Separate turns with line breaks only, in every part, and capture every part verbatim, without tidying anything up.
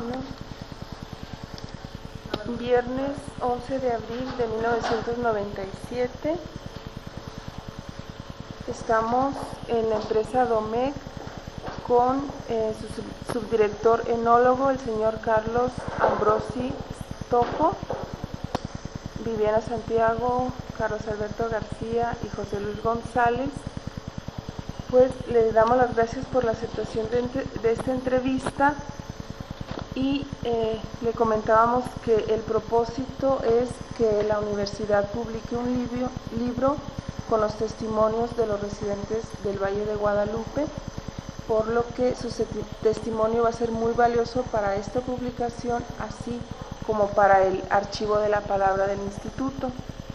Viernes once de abril de mil novecientos noventa y siete. Estamos en la empresa Domecq con eh, su sub subdirector enólogo, el señor Carlos Ambrosi Stocco, Viviana Santiago, Carlos Alberto García y José Luis González. Pues les damos las gracias por la aceptación de, de esta entrevista y eh, le comentábamos que el propósito es que la universidad publique un libro, libro con los testimonios de los residentes del Valle de Guadalupe, por lo que su testimonio va a ser muy valioso para esta publicación, así como para el archivo de la palabra del instituto.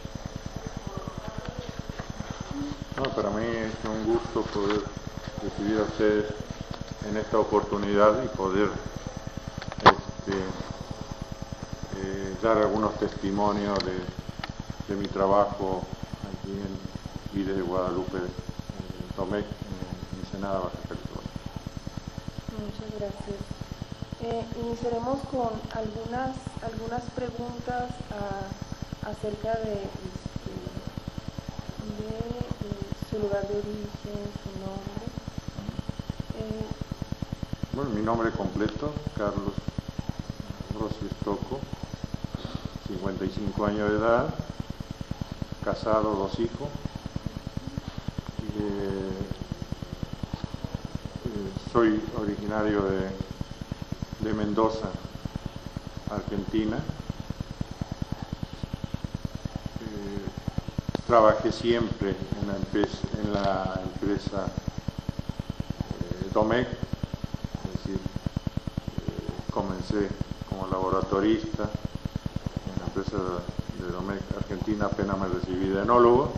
No, para mí es un gusto poder recibir a ustedes en esta oportunidad y poder este, eh, dar algunos testimonios de, de mi trabajo aquí en Villa de Guadalupe, en Domecq, en Ensenada, Baja California.
Muchas gracias. Eh, iniciaremos con algunas, algunas preguntas a, acerca de, este, de eh, su lugar de origen, su nombre. Eh,
bueno, mi nombre completo, Carlos Ambrosi Stocco, cincuenta y cinco años de edad, casado, dos hijos. Eh, eh, soy originario de, de Mendoza, Argentina. Eh, trabajé siempre en la empresa, en la empresa eh, Domecq, es decir, eh, comencé como laboratorista en la empresa de Domecq Argentina, apenas me recibí de enólogo.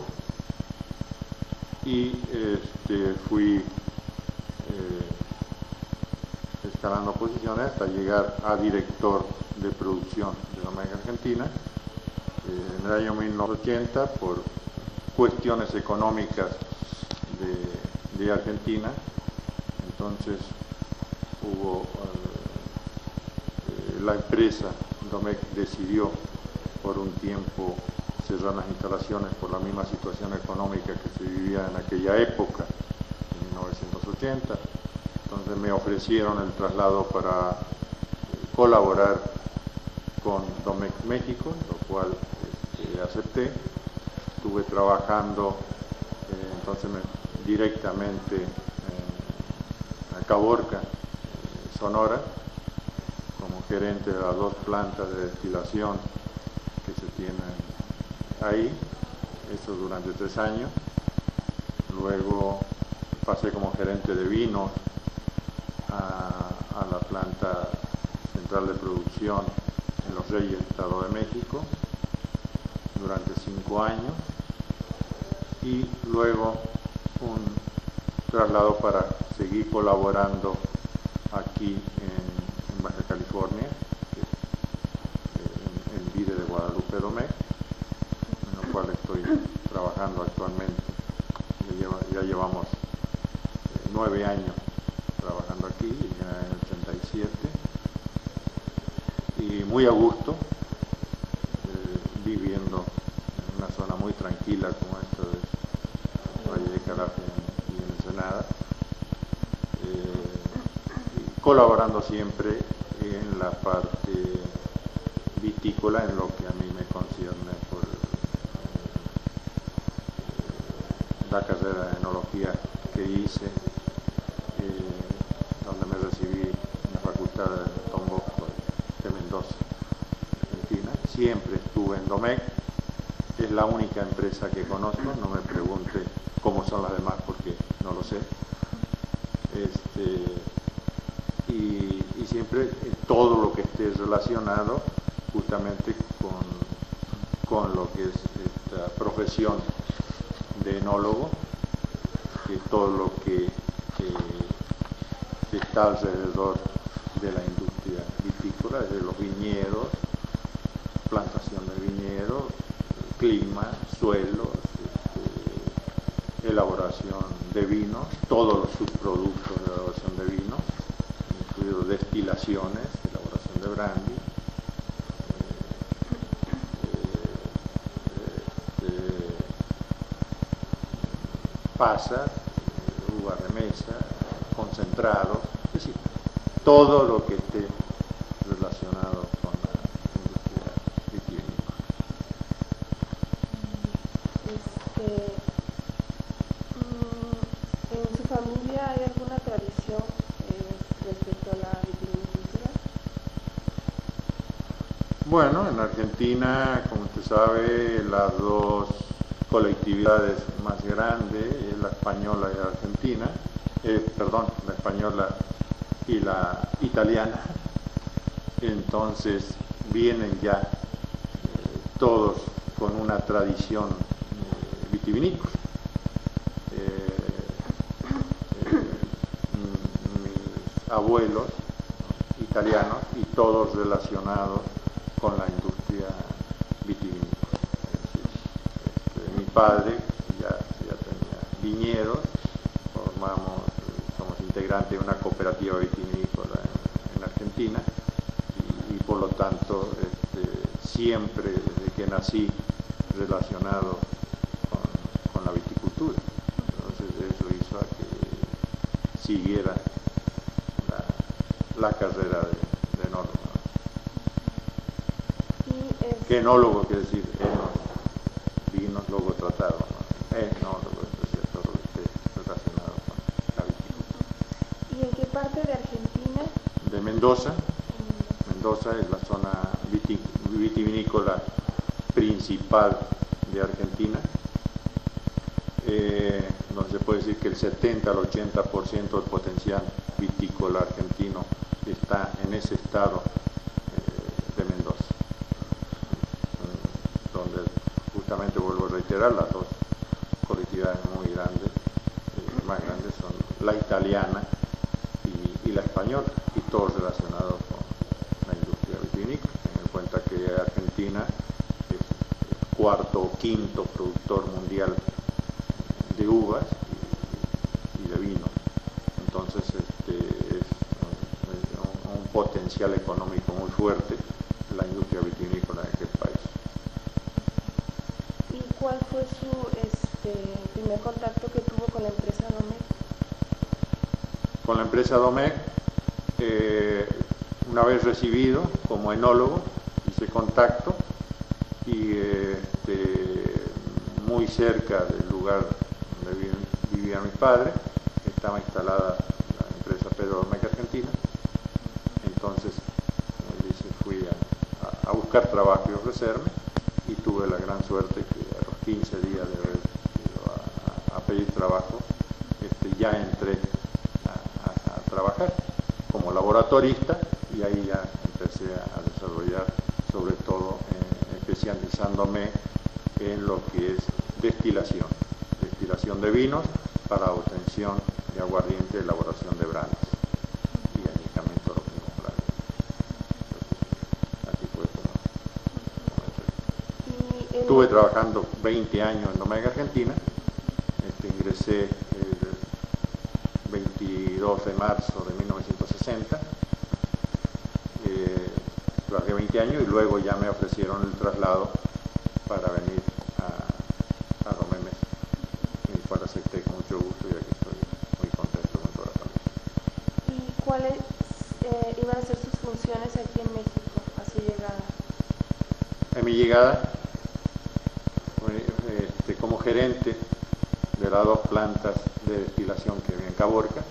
Y este, fui eh, escalando posiciones hasta llegar a director de producción de Domecq Argentina eh, en el año mil novecientos ochenta por cuestiones económicas de, de Argentina. Entonces hubo eh, la empresa Domecq decidió por un tiempo cerrar las instalaciones por la misma situación económica que se vivía en aquella época, en mil novecientos ochenta. Entonces me ofrecieron el traslado para eh, colaborar con Domecq México, lo cual este, acepté. Estuve trabajando eh, entonces me, directamente en Caborca, eh, Sonora, como gerente de las dos plantas de destilación que se tienen ahí, eso durante tres años. Luego pasé como gerente de vinos a, a la planta central de producción en Los Reyes, Estado de México, durante cinco años. Y luego un traslado para seguir colaborando aquí en, en Baja California, que, eh, en, en Villa de Guadalupe Domecq, en el cual estoy trabajando actualmente. Ya, lleva, ya llevamos eh, nueve años trabajando aquí, ya en el ochenta y siete, y muy a gusto, eh, viviendo en una zona muy tranquila como esta de Valle de Calafia y en Ensenada, eh, y colaborando siempre en la parte vitícola, en lo que a mí me concierne por la carrera de enología que hice, eh, donde me recibí en la Facultad de Don Bosco de Mendoza, Argentina. Siempre estuve en Domecq, es la única empresa que conozco, no me pregunte cómo son las demás porque no lo sé. Este, y, y siempre eh, todo lo que esté relacionado justamente con, con lo que es esta profesión de enólogo, que todo lo que, que, que está alrededor de la industria vitícola, desde los viñedos, plantación de viñedos, clima, suelos, este, elaboración de vinos, todos los subproductos de elaboración de vinos, incluidos destilaciones, elaboración de brandy, eh, eh, pasas, uva remesa, concentrados, es decir, todo lo que esté relacionado con la industria vitivinícola.
Este, ¿En su familia hay alguna tradición eh, respecto a la vitivinicultura?
Bueno, en Argentina, como usted sabe, las dos colectividades más grandes es la española y la argentina, eh, perdón, la española y la italiana. Entonces vienen ya eh, todos con una tradición eh, vitivinícola. Eh, eh, mis abuelos italianos y todos relacionados con la industria vitivinícola. Este, mi padre ya, ya tenía viñedos, formamos, somos integrantes de una cooperativa vitivinícola en, en Argentina y, y por lo tanto este, siempre desde que nací relacionado con, con la viticultura. Entonces eso hizo a que siguiera la, la carrera de, de enólogo. ¿Qué enólogo quiere decir? Enos, vinos, luego tratado, ¿no? Enólogo, entonces todo lo que esté relacionado con la viticultura.
¿Y en qué parte de Argentina?
De Mendoza. Mendoza es la zona viti, vitivinícola principal de Argentina, eh, donde se puede decir que el setenta al ochenta por ciento del potencial vitícola argentino está en ese estado eh, de Mendoza. Justamente vuelvo a reiterar, las dos colectividades muy grandes, eh, más grandes son la italiana y, y la española, y todos relacionados con la industria vitivinícola. Ten en cuenta que Argentina es el cuarto o quinto productor mundial de uvas y, y de vino. Entonces este, es un, un potencial económico muy fuerte la industria vitivinícola en aquel país.
¿Cuál fue su este, primer contacto que tuvo con la empresa Domecq?
Con la empresa Domecq, eh, una vez recibido como enólogo, hice contacto y este, muy cerca del lugar donde vivía, vivía mi padre, estaba instalada la empresa Pedro Domecq Argentina. Entonces, como dice, fui a, a, a buscar trabajo y ofrecerme, y tuve la gran suerte que quince días de haber ido a, a pedir trabajo, este, ya entré a, a, a trabajar como laboratorista y ahí ya empecé a desarrollar, sobre todo eh, especializándome en lo que es destilación, destilación de vinos para obtención de aguardiente y elaboración de brands y añejamiento de los mismos brands. Así fue como, como entré. Estuve trabajando veinte años en Domecq Argentina, este, ingresé el veintidós de marzo de mil novecientos sesenta, eh, trabajé veinte años y luego ya me ofrecieron el traslado para venir a, a Domecq, y cual acepté con mucho gusto y aquí estoy muy contento con toda la familia.
¿Y cuáles eh, iban a ser sus funciones aquí en México a su llegada?
En mi llegada, Este, como gerente de las dos plantas de destilación que había en Caborca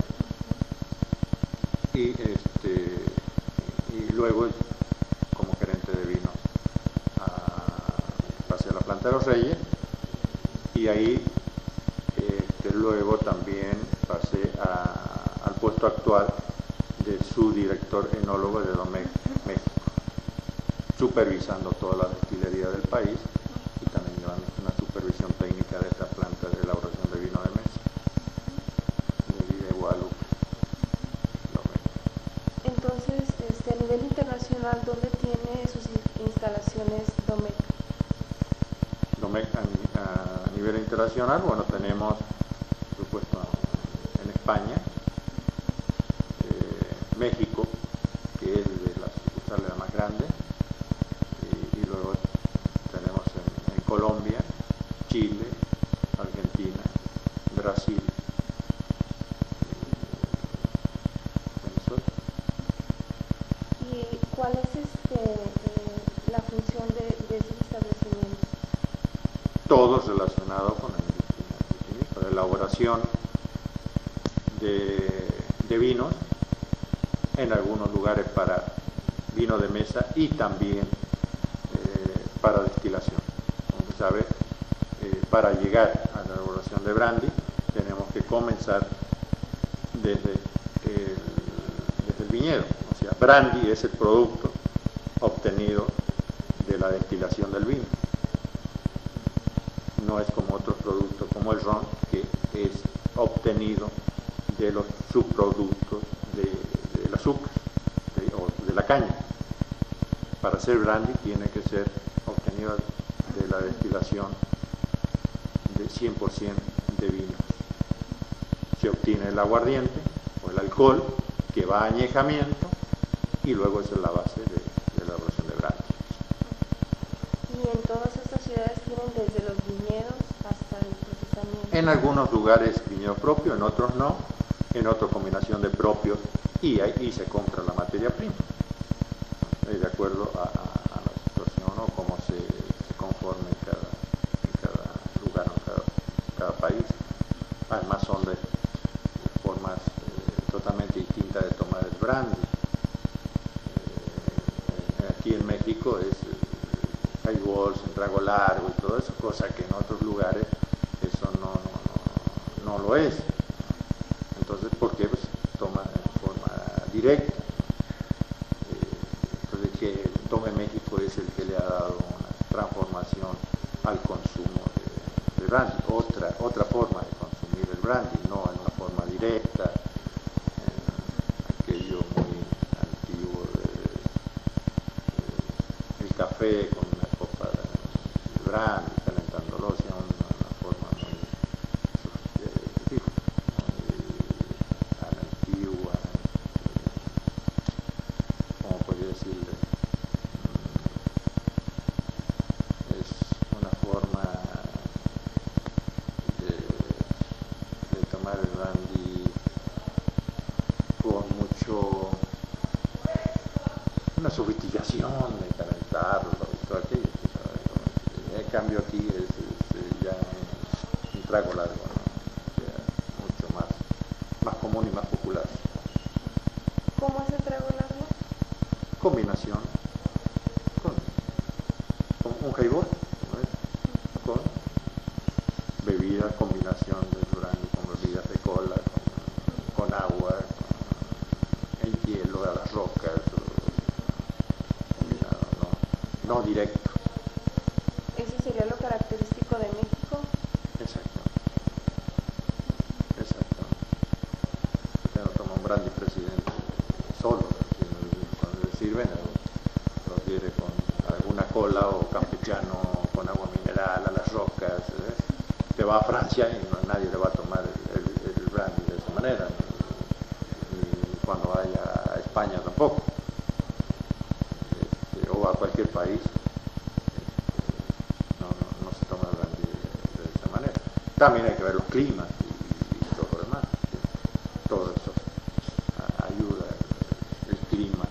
y, este, y luego como gerente de vinos a, pasé a la planta de los Reyes y ahí este, luego también pasé a, al puesto actual de subdirector enólogo de Domecq México, supervisando toda la destilería del país y también llevando una supervisión técnica de esta planta de elaboración de vino de mesa, de, de Guadalupe.
Entonces, este, a nivel internacional, ¿dónde tiene sus instalaciones Domecq?
Domecq a, a nivel internacional, bueno, tenemos, por supuesto, en España, eh, México, que es de la sucursal de Chile, Argentina, Brasil, Venezuela.
¿Y cuál es este, eh, la función de, de esos establecimientos?
Todo relacionado con la industria vinícola, la elaboración de, de vinos, en algunos lugares para vino de mesa y también eh, para destilación. Como se sabe, eh, para llegar a la elaboración de brandy tenemos que comenzar desde el, desde el viñedo. O sea, brandy es el producto obtenido de la destilación del vino. No es como otros productos como el ron, que es obtenido de los subproductos de, del azúcar de, o de la caña. Para hacer brandy tiene que ser obtenido de la destilación de cien por ciento de vinos. Se obtiene el aguardiente o el alcohol que va a añejamiento y luego esa es la base de, de la elaboración de brandy.
¿Y en todas estas ciudades tienen desde los viñedos hasta el procesamiento?
En algunos lugares viñedo propio, en otros no, en otros combinación de propios y ahí se compra la materia prima, de acuerdo a, a, a la situación o cómo se, se conforme en cada, en cada lugar, en cada, cada país. Además son de formas eh, totalmente distintas de tomar el brandy. Eh, aquí en México es eh, highballs, en trago largo y todo eso, cosa que en otros lugares eso no, no, no, no lo es. Entonces, ¿por qué? Pues toma en forma directa. Entonces, que tome México es el que le ha dado una transformación al consumo de, de brandy. Otra, otra forma de consumir el brandy, no en una forma directa, eh, aquello muy antiguo de, de, el café con una copa de brandy, calentándolo, sino una, una forma muy, eh, muy a la antigua, ¿cómo podría decirle? Es una forma de, de tomar el brandy con mucho, una sofisticación de calentarlo y todo aquello. El cambio aquí es, es ya un trago largo, ¿no? O sea, mucho más, más común y más popular.
¿Cómo es el trago largo?
Combinación con, con un highball, ¿no? Con bebidas, combinación de brandy con bebidas de cola, con, con agua, con el hielo a las rocas, combinado, no, no directo.
¿Eso sería lo característico de México?
Exacto. Exacto. Usted no toma un brandy presidente solo, cuando le sirven lo quiere con alguna cola o campechano con agua mineral a las rocas. ¿eh? Te va a Francia y no, nadie le va a tomar el, el, el brandy de esa manera, y cuando vaya a España tampoco, este, o a cualquier país. También hay que ver los climas y, y todo lo demás. ¿Sí? Todo eso a, ayuda, el, el clima.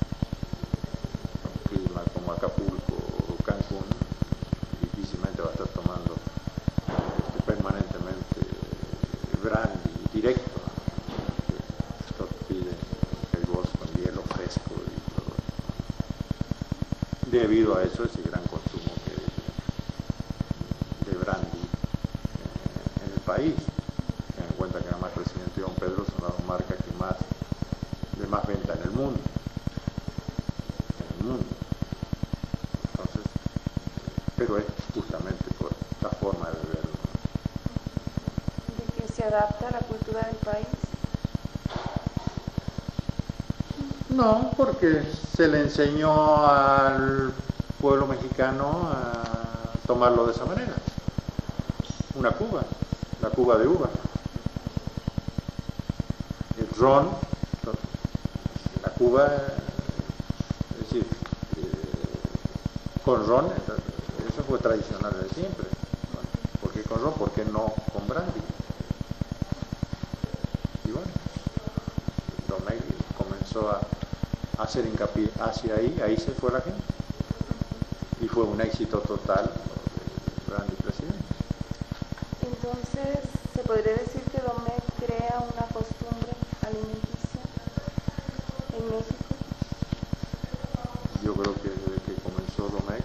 Un clima como Acapulco o Cancún, difícilmente va a estar tomando este, permanentemente brandy directo. Esto pide el bosque con hielo fresco y todo eso. Debido a eso, ese gran consumo que, de brandy país. Ten en cuenta que nada más el presidente Don Pedro es una marca que más de más venta en el mundo. En el mundo. Entonces, pero es justamente por la forma de beberlo.
¿De que se adapta a la cultura del país?
No, porque se le enseñó al pueblo mexicano a tomarlo de esa manera. Una Cuba. La Cuba de uva. El ron, la Cuba, es decir, eh, con ron, eso fue tradicional de siempre, ¿no? con ron, ¿por qué no con brandy? Y bueno, Domecq comenzó a hacer hincapié hacia ahí, ahí se fue la gente. Y fue un éxito total el brandy presidente.
Entonces, ¿se podría decir que Domecq crea una costumbre alimenticia en México?
Yo creo que desde que comenzó Domecq,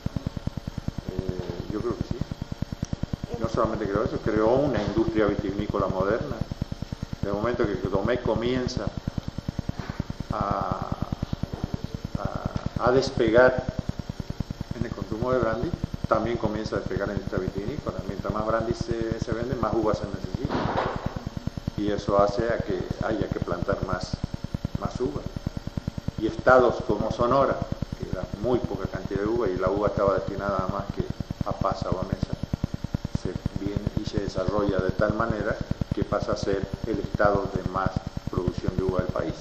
eh, yo creo que sí. No solamente creó eso, creó una industria vitivinícola moderna. Desde el momento que Domecq comienza a, a, a despegar en el consumo de brandy, también comienza a despegar en la industria vitivinícola. Mientras más brandy se, se vende, más uvas se necesitan. Y eso hace a que haya que plantar más, más uvas. Y estados como Sonora, que era muy poca cantidad de uva y la uva estaba destinada nada más que a pasa o a mesa, se viene y se desarrolla de tal manera que pasa a ser el estado de más producción de uva del país.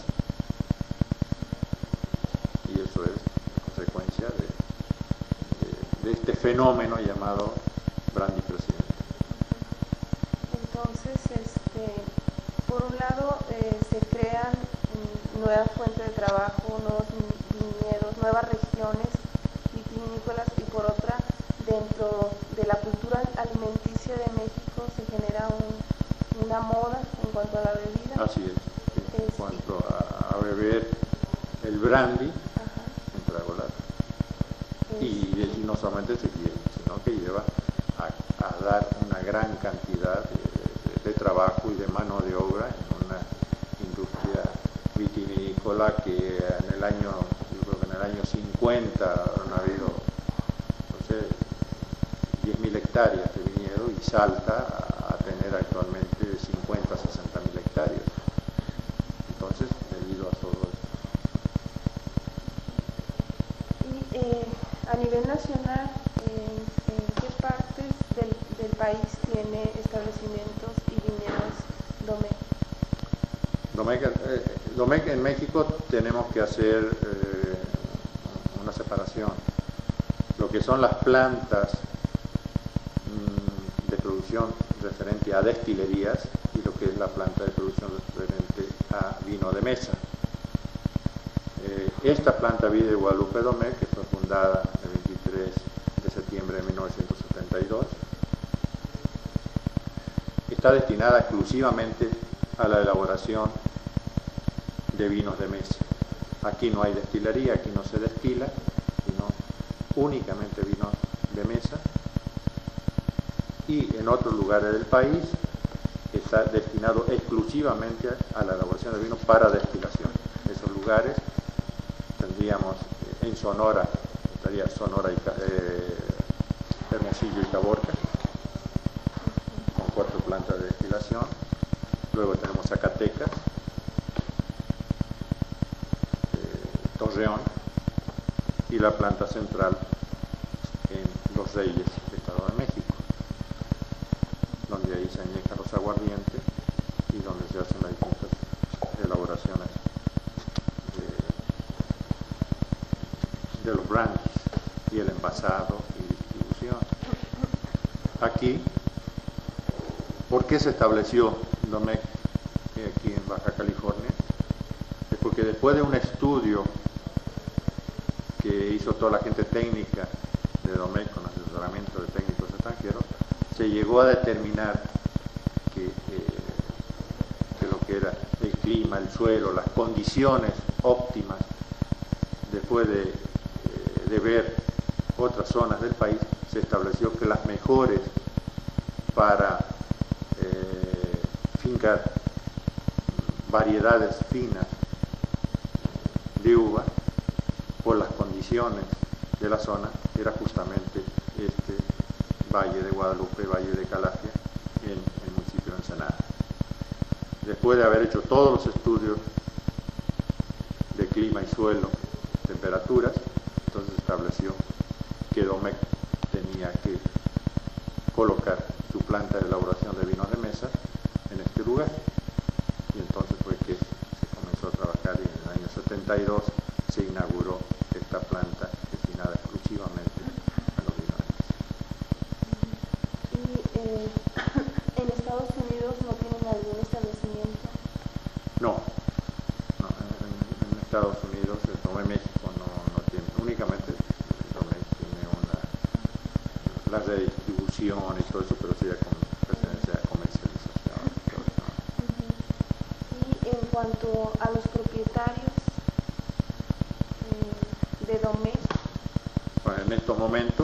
Y eso es consecuencia de, de, de este fenómeno llamado brandy presidente.
Entonces, este, por un lado, eh, se crean mm, nuevas fuentes de trabajo, nuevos viñedos, nuevas regiones vitivinícolas, y por otra, dentro de la cultura alimenticia de México se genera un, una moda en cuanto a la bebida.
Así es, sí. En cuanto a, a beber el brandy, en trago largo. Y, y no solamente se quiere, sino que lleva a, a dar una gran cantidad de, de, de trabajo y de mano de obra en una industria vitivinícola que en el año, yo creo que en el año cincuenta han habido, no sé, diez mil hectáreas de viñedo y salta a, a tener actualmente cincuenta, sesenta mil hectáreas. Entonces, debido a todo esto.
Y eh, a nivel nacional, eh, ¿en qué partes del, del país tiene establecimientos y viñedos Domecq?
Domecq, eh, Domecq en México tenemos que hacer eh, una separación. Lo que son las plantas mmm, de producción referente a destilerías y lo que es la planta de producción referente a vino de mesa. Eh, esta planta Vida de Guadalupe Domecq, que fue fundada el veintitrés de septiembre de mil novecientos setenta y dos, está destinada exclusivamente a la elaboración de vinos de mesa. Aquí no hay destilería, aquí no se destila, sino únicamente vinos de mesa. Y en otros lugares del país está destinado exclusivamente a la elaboración de vinos para destilación. Esos lugares tendríamos eh, en Sonora, estaría Sonora y eh, Hermosillo y Caborca, con cuatro plantas de destilación. Luego tenemos Zacatecas, eh, Torreón y la planta central en Los Reyes, Estado de México, donde ahí se añejan los aguardientes y donde se hacen las distintas elaboraciones de, de los brandies y el envasado y distribución. Aquí, ¿por qué se estableció Domecq aquí en Baja California? Es porque después de un estudio que hizo toda la gente técnica de Domecq con asesoramiento de técnicos extranjeros, se llegó a determinar que, eh, que lo que era el clima, el suelo, las condiciones óptimas, después de, eh, de ver otras zonas del país, se estableció que las mejores para eh, fincar variedades finas de uva por las condiciones de la zona era justamente este Valle de Guadalupe, Valle de Calafia, en el municipio de Ensenada. Después de haber hecho todos los estudios de clima y suelo, temperaturas, entonces estableció que Domecq tenía que colocar su planta de elaboración de vinos de mesa en este lugar. Y entonces fue que se comenzó a trabajar y en el año setenta y dos se inauguró esta planta destinada exclusivamente a los vinos de mesa.
Y eh,
temas de distribución y todo eso, pero sí de presencia de comercialización y todo eso.
Y en cuanto a los propietarios eh, de Domecq,
bueno, en estos momentos,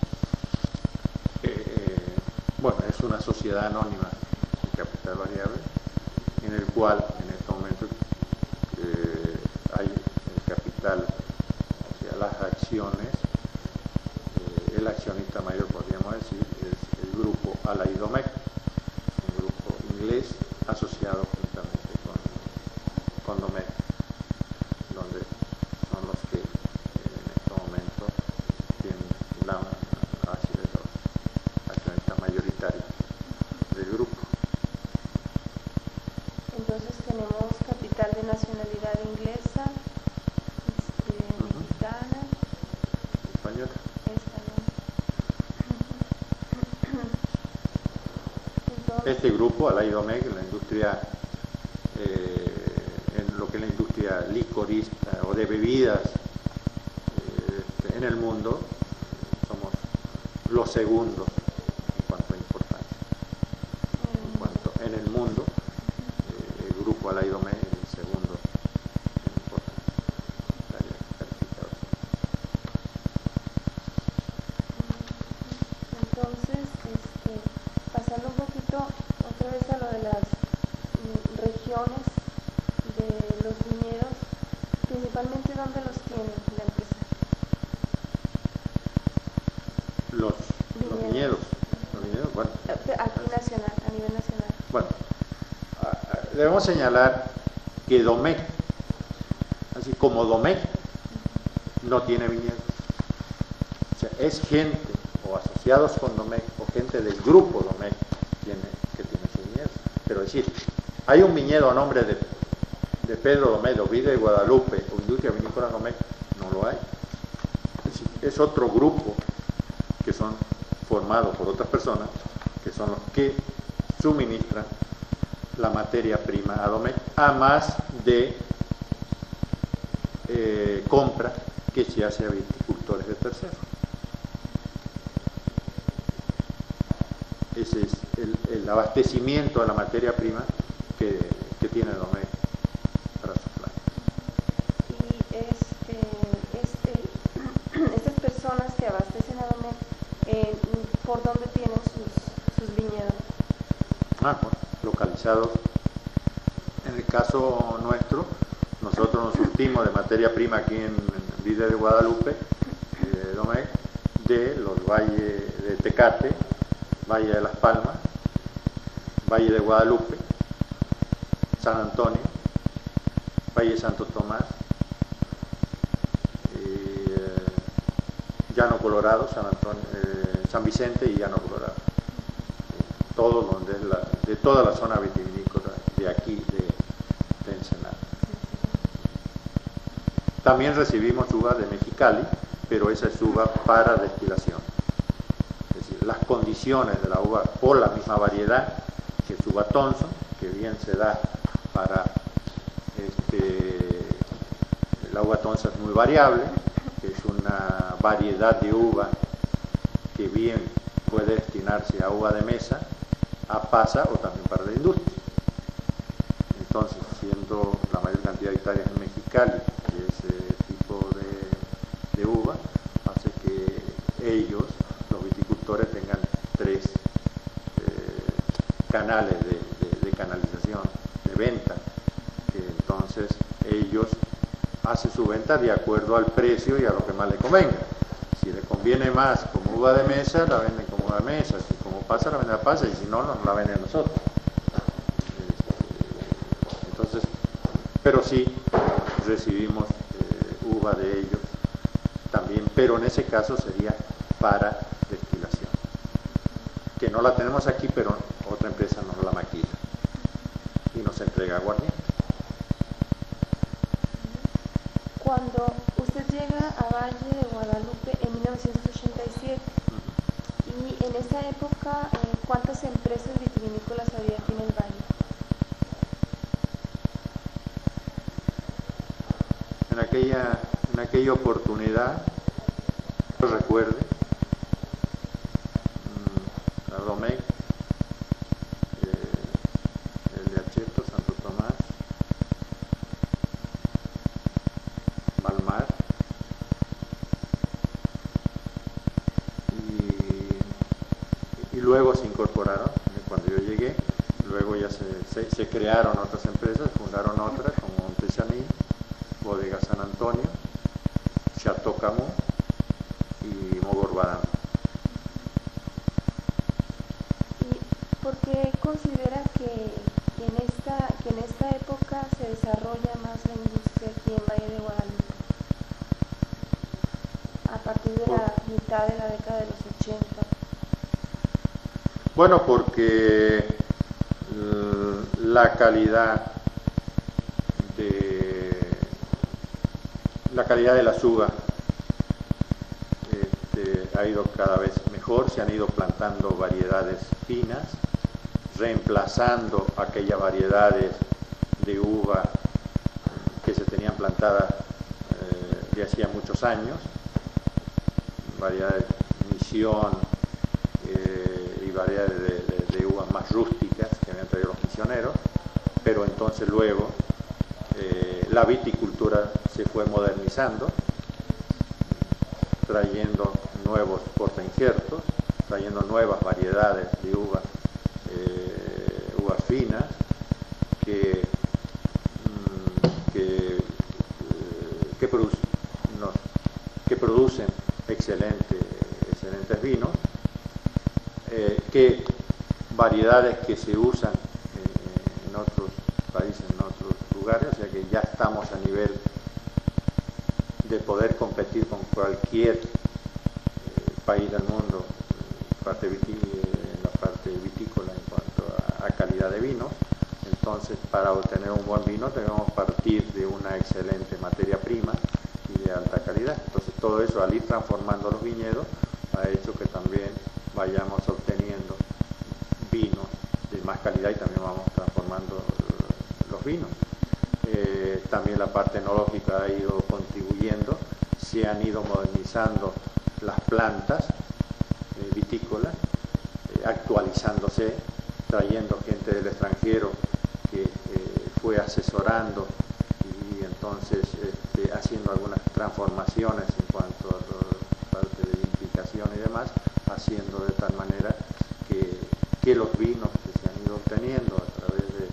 eh, bueno, es una sociedad anónima de capital variable, en el cual en estos momentos eh, hay el capital, o sea, las acciones. El accionista mayor, podríamos decir, es el grupo Alay Domecq, un grupo inglés asociado juntamente con, con Domecq, donde son los que eh, en este momento tienen la accionista mayoritaria del grupo.
Entonces tenemos capital de nacionalidad inglesa, este, uh-huh. mexicana,
española. Este grupo, Alay Domecq, en la industria, eh, en lo que es la industria licorista o de bebidas eh, en el mundo, somos los segundos en cuanto a importancia. En cuanto en el mundo, eh, el grupo Alay Domecq es el segundo en importancia.
Entonces, este, pasando un poquito otra vez a lo de las mm, regiones de los viñedos, principalmente ¿dónde los tiene la empresa?
Los viñedos. Los viñedos, los viñedos bueno.
Aquí nacional, a nivel nacional.
Bueno, debemos señalar que Domecq, así como Domecq, no tiene viñedos. O sea, es gente o asociados con Domecq o gente del grupo Domecq tiene, que tiene sus viñedos. Pero es decir, hay un viñedo a nombre de, de Pedro Domecq o Vida de Guadalupe o Industria Vinícola Domecq, no lo hay. Es decir, es otro grupo que son formados por otras personas que son los que suministran la materia prima a Domecq, a más de eh, compra que se hace a viticultores de terceros. Ese es el, el abastecimiento de la materia prima que, que tiene Domecq para su plan.
Y este, este, estas personas que abastecen a Domecq, eh, ¿por dónde tienen sus, sus viñedos?
Ah, bueno, localizados. En el caso nuestro, nosotros nos surtimos de materia prima aquí en, en Vida de Guadalupe, eh, Domecq, de los valles de Tecate, Valle de Las Palmas, Valle de Guadalupe, San Antonio, Valle de Santo Tomás, eh, Llano Colorado, San, Antonio, eh, San Vicente y Llano Colorado. Eh, todo donde es la, de toda la zona vitivinícola de aquí, de, de Ensenada. También recibimos uva de Mexicali, pero esa es uva para destilación. Las condiciones de la uva por la misma variedad que es uva Thompson, que bien se da para este, la uva Thompson es muy variable, es una variedad de uva que bien puede destinarse a uva de mesa, a pasa o también para la industria. Entonces, siendo la mayor cantidad de hectáreas en Mexicali de ese tipo de, de uva, hace que ellos tengan tres eh, canales de, de, de canalización, de venta, que entonces ellos hacen su venta de acuerdo al precio y a lo que más le convenga. Si le conviene más como uva de mesa, la venden como uva de mesa, si como pasa, la venden a pasa, y si no, no la venden a nosotros. Entonces, pero sí recibimos eh, uva de ellos también, pero en ese caso sería para destilación, que no la tenemos aquí, pero otra empresa nos la maquila y nos entrega aguardiente.
Cuando usted llega a Valle de Guadalupe en mil novecientos ochenta y siete, uh-huh. y en esa época, eh, ¿cuántas empresas vitivinícolas había aquí en el valle?
En aquella, en aquella oportunidad, yo recuerde, luego se incorporaron, cuando yo llegué, luego ya se, se, se crearon otras empresas, fundaron otras como Montesaní, Bodega San Antonio, Chateau Camus y Mogorbarán.
¿Y por qué considera que, que, en esta, que en esta época se desarrolla más la industria aquí en Valle de Guadalupe? A partir de la mitad de la década de los ochenta.
Bueno, porque la calidad de la calidad de las uvas este, ha ido cada vez mejor, se han ido plantando variedades finas, reemplazando aquellas variedades de uva que se tenían plantadas eh, de hacía muchos años, variedades de misión eh, y variedades de, de, de uvas más rústicas que habían traído los misioneros, pero entonces luego eh, la viticultura se fue modernizando, trayendo nuevos portainjertos, trayendo nuevas variedades de uvas, eh, uvas finas, que, mm, que, eh, que, produ no, que producen excelente, excelentes vinos, eh, que variedades que se usan eh, en otros países, en otros lugares, o sea que ya estamos a nivel de poder competir con cualquier eh, país del mundo en, parte viti en la parte vitícola en cuanto a, a calidad de vino. Entonces, para obtener un buen vino debemos partir de una excelente materia prima y de alta calidad. Entonces, todo eso, al ir transformando los viñedos, ha hecho que también vayamos obteniendo vinos de más calidad y también vamos transformando los vinos. Eh, también la parte enológica ha ido contribuyendo, se han ido modernizando las plantas eh, vitícolas, eh, actualizándose, trayendo gente del extranjero que eh, fue asesorando y entonces este, haciendo algunas transformaciones en cuanto a la parte de vinificación y demás, haciendo de tal manera que, que los vinos que se han ido obteniendo a través de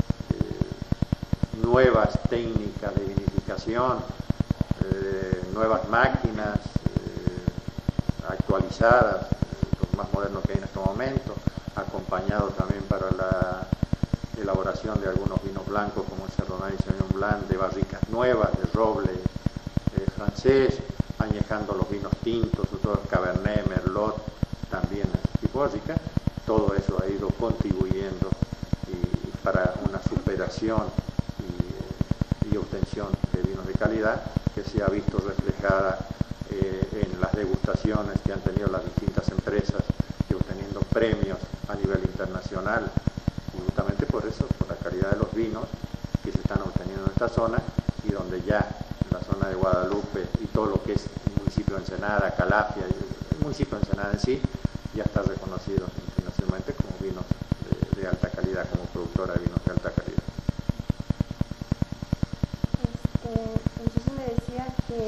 eh, nuevas técnicas de vinificación, eh, nuevas máquinas eh, actualizadas, lo más moderno que hay en este momento, acompañado también para la elaboración de algunos vinos blancos como el Chardonnay y Sauvignon Blanc, de barricas nuevas, de roble eh, francés, añejando los vinos tintos, sobre todo el Cabernet, Merlot, también tipo barrica. Todo eso ha ido contribuyendo y, para una superación y, y obtención de vinos de calidad que se ha visto reflejada eh, en las degustaciones que han tenido las distintas empresas y obteniendo premios a nivel internacional, y justamente por eso, por la calidad de los vinos que se están obteniendo en esta zona y donde ya en la zona de Guadalupe y todo lo que es el municipio de Ensenada, Calafia, el municipio de Ensenada en sí, ya está reconocido internacionalmente como vinos de, de alta calidad, como productora de vinos de alta calidad.
Este, entonces me decía que,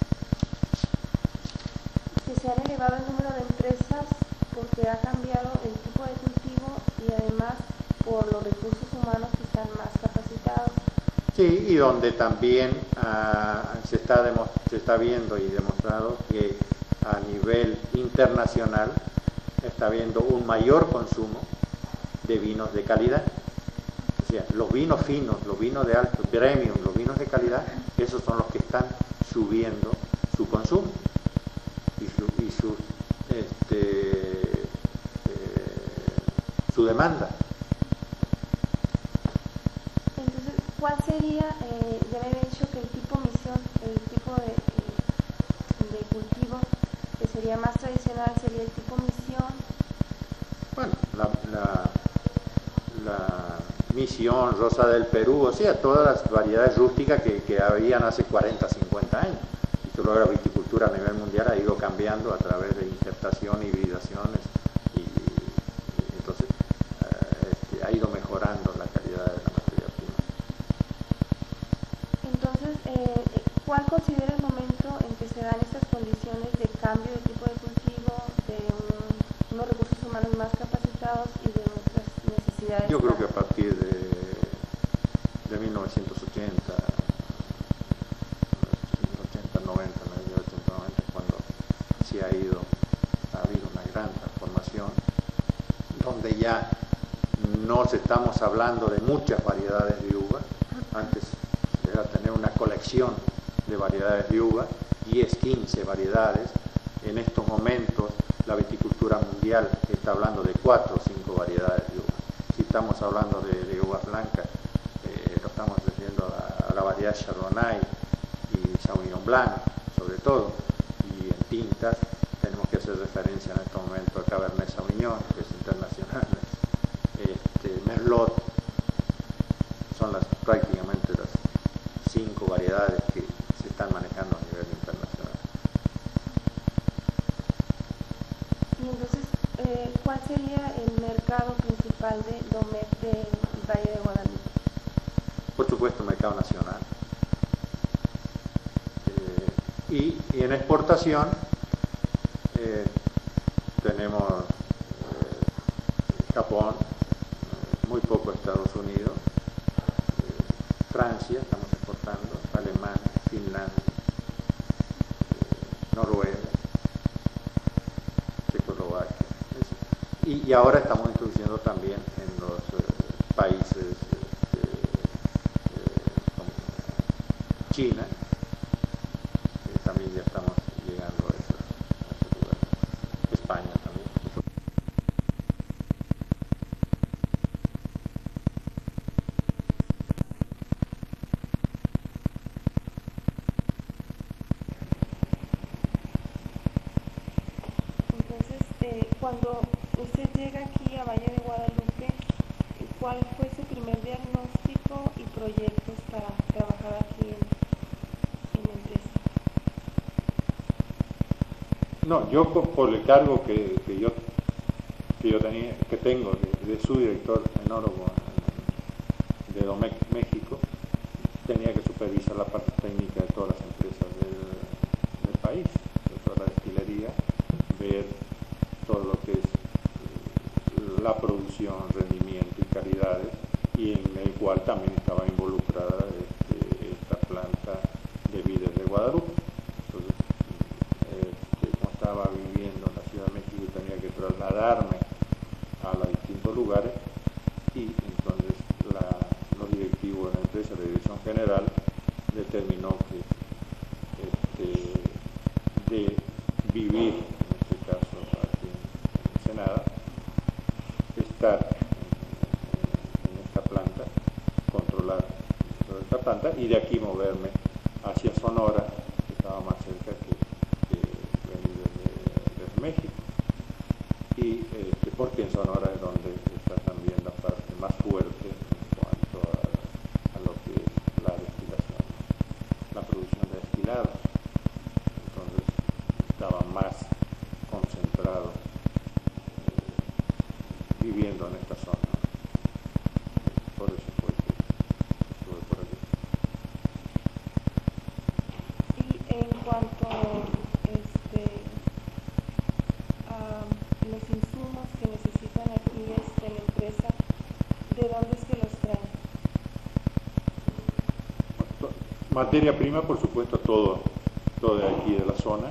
que se han elevado el número de empresas porque ha cambiado el tipo de cultivo y además por los recursos humanos que están más capacitados.
Sí, y donde también uh, se, está se está viendo y demostrado que a nivel internacional está habiendo un mayor consumo de vinos de calidad. O sea, los vinos finos, los vinos de alto premium, los vinos de calidad, esos son los que están subiendo su consumo y su, y su, este, eh, su demanda.
Entonces, ¿cuál sería, eh, ya me había dicho que el tipo misión, el tipo de, de, de cultivo que sería más tradicional sería el tipo misión?
Bueno, la, la, la misión, Rosa del Perú, o sea, todas las variedades rústicas que, que habían hace cuarenta, cincuenta años. Y luego la viticultura a nivel mundial ha ido cambiando a través de injertación, hibridaciones, y, y entonces eh, este, ha ido mejorando la calidad de la materia prima.
Entonces, eh, ¿cuál considera el momento en que se dan estas condiciones de cambio de tipo de cultivo, de un, unos recursos humanos más capacitados ya
Yo
está?
creo que a partir de, de mil novecientos ochenta, ochenta, noventa, ochenta, noventa, cuando se ha ido, ha habido una gran transformación, donde ya no estamos hablando de muchas variedades de uva. Antes era tener una colección de variedades de uva, diez, quince variedades. En estos momentos la viticultura mundial está hablando de cuatro o cinco variedades de uva. Si estamos hablando de, de uvas blancas, eh, lo estamos refiriendo a, a la variedad Chardonnay y Sauvignon Blanc, sobre todo, y en tintas tenemos que hacer referencia en este momento a Cabernet Sauvignon, que es internacional, este, Merlot. Son las, prácticamente las cinco variedades que se están manejando a nivel internacional.
Y entonces, eh, ¿cuál sería el mercado principal de Domecq del Valle de Guadalupe?
Por supuesto, mercado nacional. Eh, y, y en exportación eh, tenemos eh, Japón, eh, muy poco Estados Unidos, eh, Francia, estamos exportando, Alemania, Finlandia, eh, Noruega, Checoslovaquia. Y, y ahora estamos introduciendo también en los eh, países este, eh, como China, eh, también ya estamos llegando a ese, a ese lugar. España también.
Entonces, eh, cuando usted llega aquí a Valle de Guadalupe, ¿cuál fue su primer diagnóstico y proyectos para trabajar aquí en, en la empresa?
No, yo por el cargo que, que yo que yo tenía, que tengo de, de subdirector enólogo de Domecq México, tenía que supervisar la parte técnica de todas las empresas del, del país, de toda la destilería, ver todo lo que es eh, la producción, rendimiento y calidades, y en el cual también estaba involucrada este, esta planta de vides de Guadalupe. Entonces, este, como estaba viviendo en la Ciudad de México y tenía que trasladarme a los distintos lugares, y entonces la, los directivos de la empresa, la dirección general, determinó que este, de vivir, en este caso aquí en Ensenada, estar en, en esta planta, controlar toda esta planta, y de aquí moverme hacia Sonora, que estaba más cerca que, que venir desde, desde México. Y este, porque en Sonora es donde está también la parte más fuerte en cuanto a, a lo que es la destilación, la producción de destilados. Entonces estaba más concentrado eh, viviendo en esta zona. Por eso fue que estuve por aquí.
Y en cuanto este, a los insumos que necesitan aquí este, en la empresa, ¿de dónde es que los traen?
Materia prima, por supuesto, todo, todo de aquí de la zona.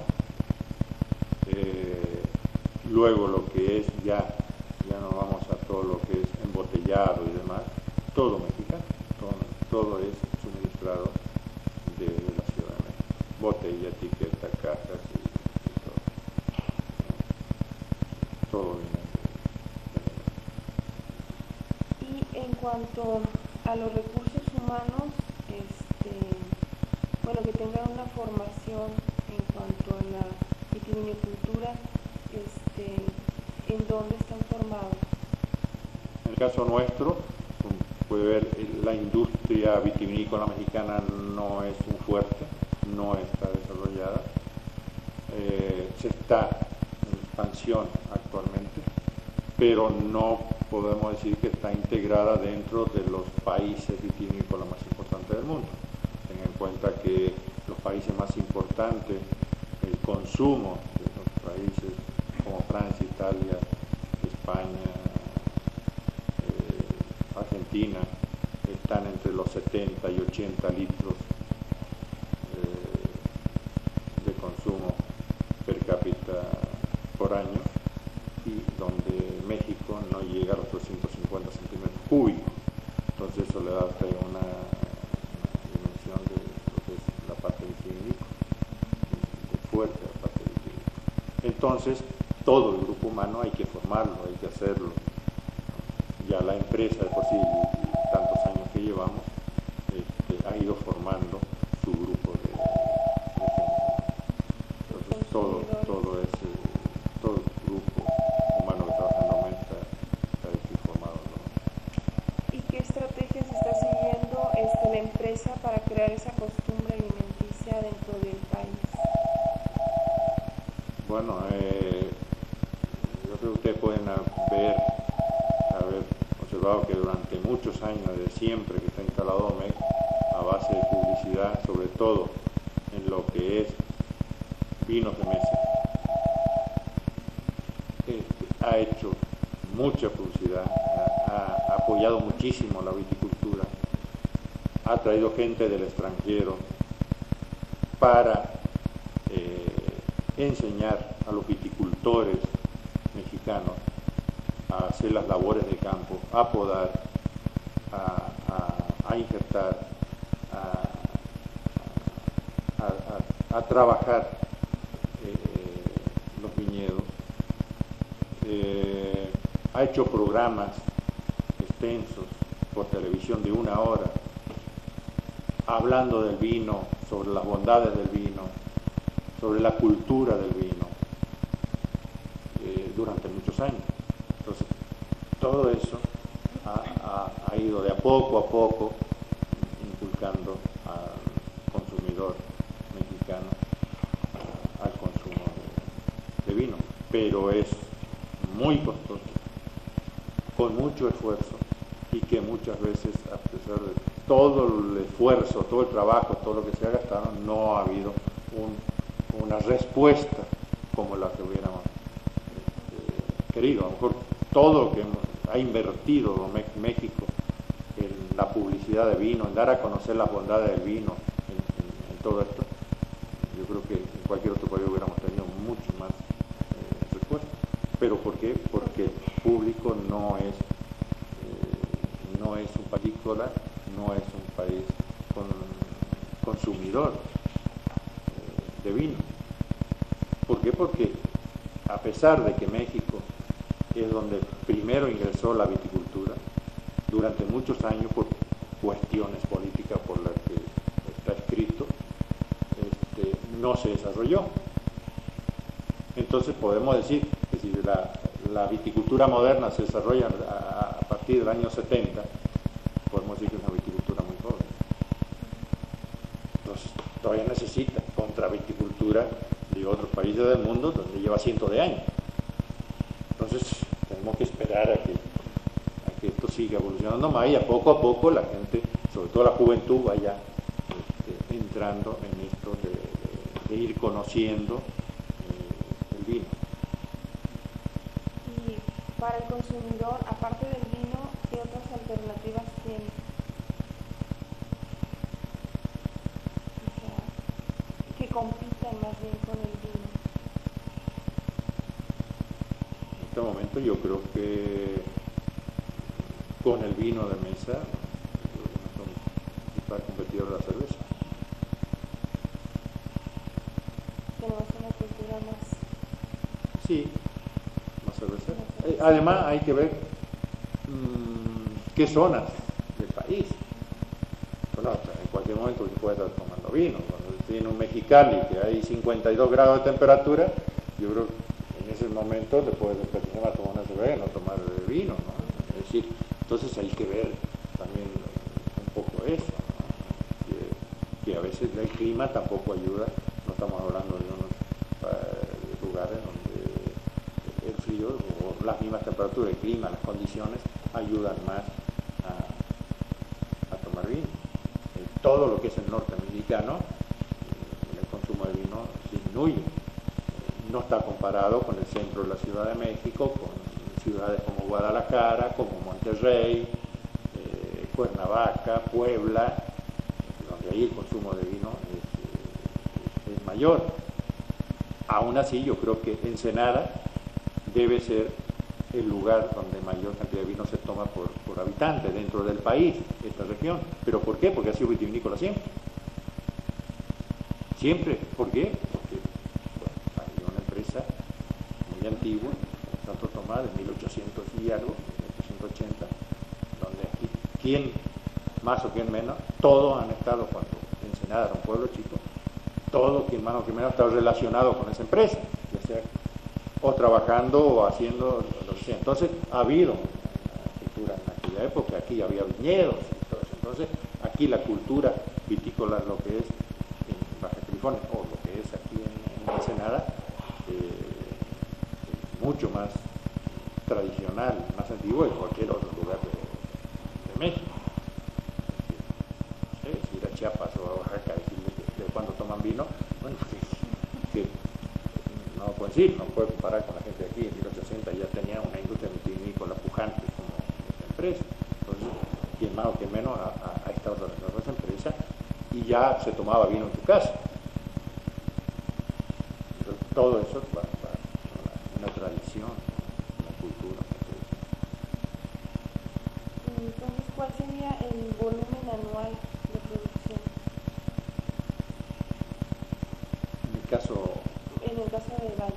Eh, luego lo que es ya, ya nos vamos a todo lo que es embotellado y demás, todo mexicano, todo, todo es suministrado de la Ciudad de México. Botella, etiqueta, cajas y, y todo. Todo viene de, de
Y en cuanto a los recursos humanos, este, bueno, que tengan una formación en cuanto a la vitivinicultura, este, ¿en dónde están formados?
En el caso nuestro, como puede ver, la industria vitivinícola mexicana no es un fuerte, no está desarrollada. Eh, se está en expansión actualmente, pero no podemos decir que está integrada dentro de los países vitivinícolas más importantes del mundo. Tengan en cuenta que los países más importantes, el consumo de los países como Francia, Italia, España, eh, Argentina están entre los setenta y ochenta litros eh, de consumo per cápita por año, y donde México no llega a los trescientos cincuenta centímetros cúbicos. Entonces eso le da a usted una, una dimensión de lo que es la parte vitívinícola, de fuerte la parte vitívinícola. Entonces todo el grupo humano hay que formarlo, hay que hacerlo. Ya la empresa, de por sí, tantos años que llevamos, este, ha ido formando su grupo de, de gente. Entonces todo, todo ese, todo el grupo humano que trabaja en Domecq está, está hecho y formado, ¿no?
¿Y qué estrategias está siguiendo este, la empresa para crear esa costumbre alimenticia dentro del país?
Bueno, eh, yo creo que ustedes pueden ver, haber observado que durante muchos años, desde siempre que está instalado Domecq, a base de publicidad, sobre todo en lo que es vinos de mesa, este, ha hecho mucha publicidad, ha, ha apoyado muchísimo la viticultura, ha traído gente del extranjero para eh, enseñar a los viticultores mexicanos a hacer las labores de campo, a podar, a, a, a injertar, a, a, a, a trabajar eh, los viñedos. Eh, ha hecho programas extensos por televisión de una hora, hablando del vino, sobre las bondades del vino, sobre la cultura del vino, eh, durante muchos años. Entonces, todo eso ha, ha, ha ido de a poco a poco inculcando al consumidor mexicano a, al consumo de, de vino, pero es muy costoso, con mucho esfuerzo, y que muchas veces, a pesar de todo el esfuerzo, todo el trabajo, todo lo que se ha gastado, no ha habido un, una respuesta como la que hubiéramos eh, querido. A lo mejor todo lo que hemos, ha invertido Domecq México en la publicidad de vino, en dar a conocer las bondades del vino, en, en, en todo esto, yo creo que en cualquier otro país hubiéramos tenido mucho más eh, respuesta. ¿Pero por qué? Porque el público no es, eh, no es un paícola, no es un país con, consumidor eh, de vino. ¿Por qué? Porque a pesar de que México es donde primero ingresó la viticultura, durante muchos años, por cuestiones políticas por las que está escrito, este, no se desarrolló. Entonces podemos decir que si la, la viticultura moderna se desarrolla a, a partir del año setenta, podemos decir que es una viticultura muy joven. Entonces todavía necesita contraviticultura de otros países del mundo donde lleva cientos de años. Entonces tenemos que esperar a que, a que esto siga evolucionando más, y a poco a poco la gente, sobre todo la juventud, vaya este, entrando en esto de, de, de ir conociendo eh, el vino.
Y para el consumidor, aparte del vino, ¿qué otras alternativas tiene? O sea, que compitan más bien con el vino.
En este momento yo creo que con el vino de mesa es el principal competidor de la cerveza.
Tenemos una cultura más...
Sí, más cervecera. Eh, además hay que ver mmm, qué zonas del país. Bueno, en cualquier momento se puede estar tomando vino. Cuando tiene un Mexicali que hay cincuenta y dos grados de temperatura, yo creo que en ese momento después de empezar a tomar una cerveza, no tomar vino, ¿no? Es decir, entonces hay que ver también un poco eso, ¿no? que, que a veces el clima tampoco ayuda. No estamos hablando de unos uh, lugares donde el frío o las mismas temperaturas, el clima, las condiciones ayudan más a, a tomar vino. Eh, todo lo que es el norte mexicano, eh, el consumo de vino disminuye. Eh, no está comparado con el centro de la Ciudad de México, con ciudades como Guadalajara, como Monterrey, eh, Cuernavaca, Puebla, donde ahí el consumo de vino es, es, es mayor. Aún así, yo creo que Ensenada debe ser el lugar donde mayor cantidad de vino se toma por, por habitante dentro del país, esta región. ¿Pero por qué? Porque ha sido vitivinícola siempre. Siempre. ¿Por qué? Porque bueno, hay una empresa muy antigua, Santo Tomás, de mil ochocientos y algo, mil ochocientos ochenta, donde aquí, quién más o quién menos, todos han estado, cuando Ensenada era un pueblo chico, todo, quien más o quien menos, ha estado relacionado con esa empresa, ya sea o trabajando o haciendo lo que sea. Entonces, ha habido una cultura en aquella época, aquí había viñedos y todo eso. Entonces, aquí la cultura vitícola, lo que es en Baja California, o lo que es aquí en, en Ensenada, eh, mucho más tradicional, más antiguo que cualquier otro lugar de, de México. No sé, si ir a Chiapas o a Oaxaca, decirle que, de cuándo toman vino, bueno, que, que no puedo decir, no puedo comparar con la gente de aquí. En mil ochocientos ya tenía una industria vitivinícola pujante como esta empresa. Entonces, quien más o quien menos ha, ha, ha estado relacionado con esa empresa y ya se tomaba vino en tu casa. Entonces, todo eso va, va una, una tradición, una cultura.
Entonces, ¿cuál sería el volumen anual de producción?
En mi caso,
En el caso de Valle.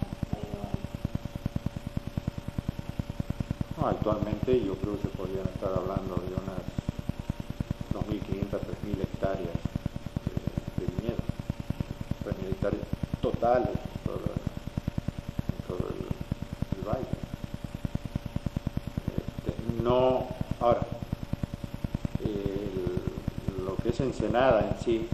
no, actualmente yo creo que se podrían estar hablando de unas dos mil quinientas a tres mil hectáreas de, de viñedo, tres mil hectáreas totales en todo, en todo el, el valle. Este, no, ahora, el, lo que es Ensenada en sí,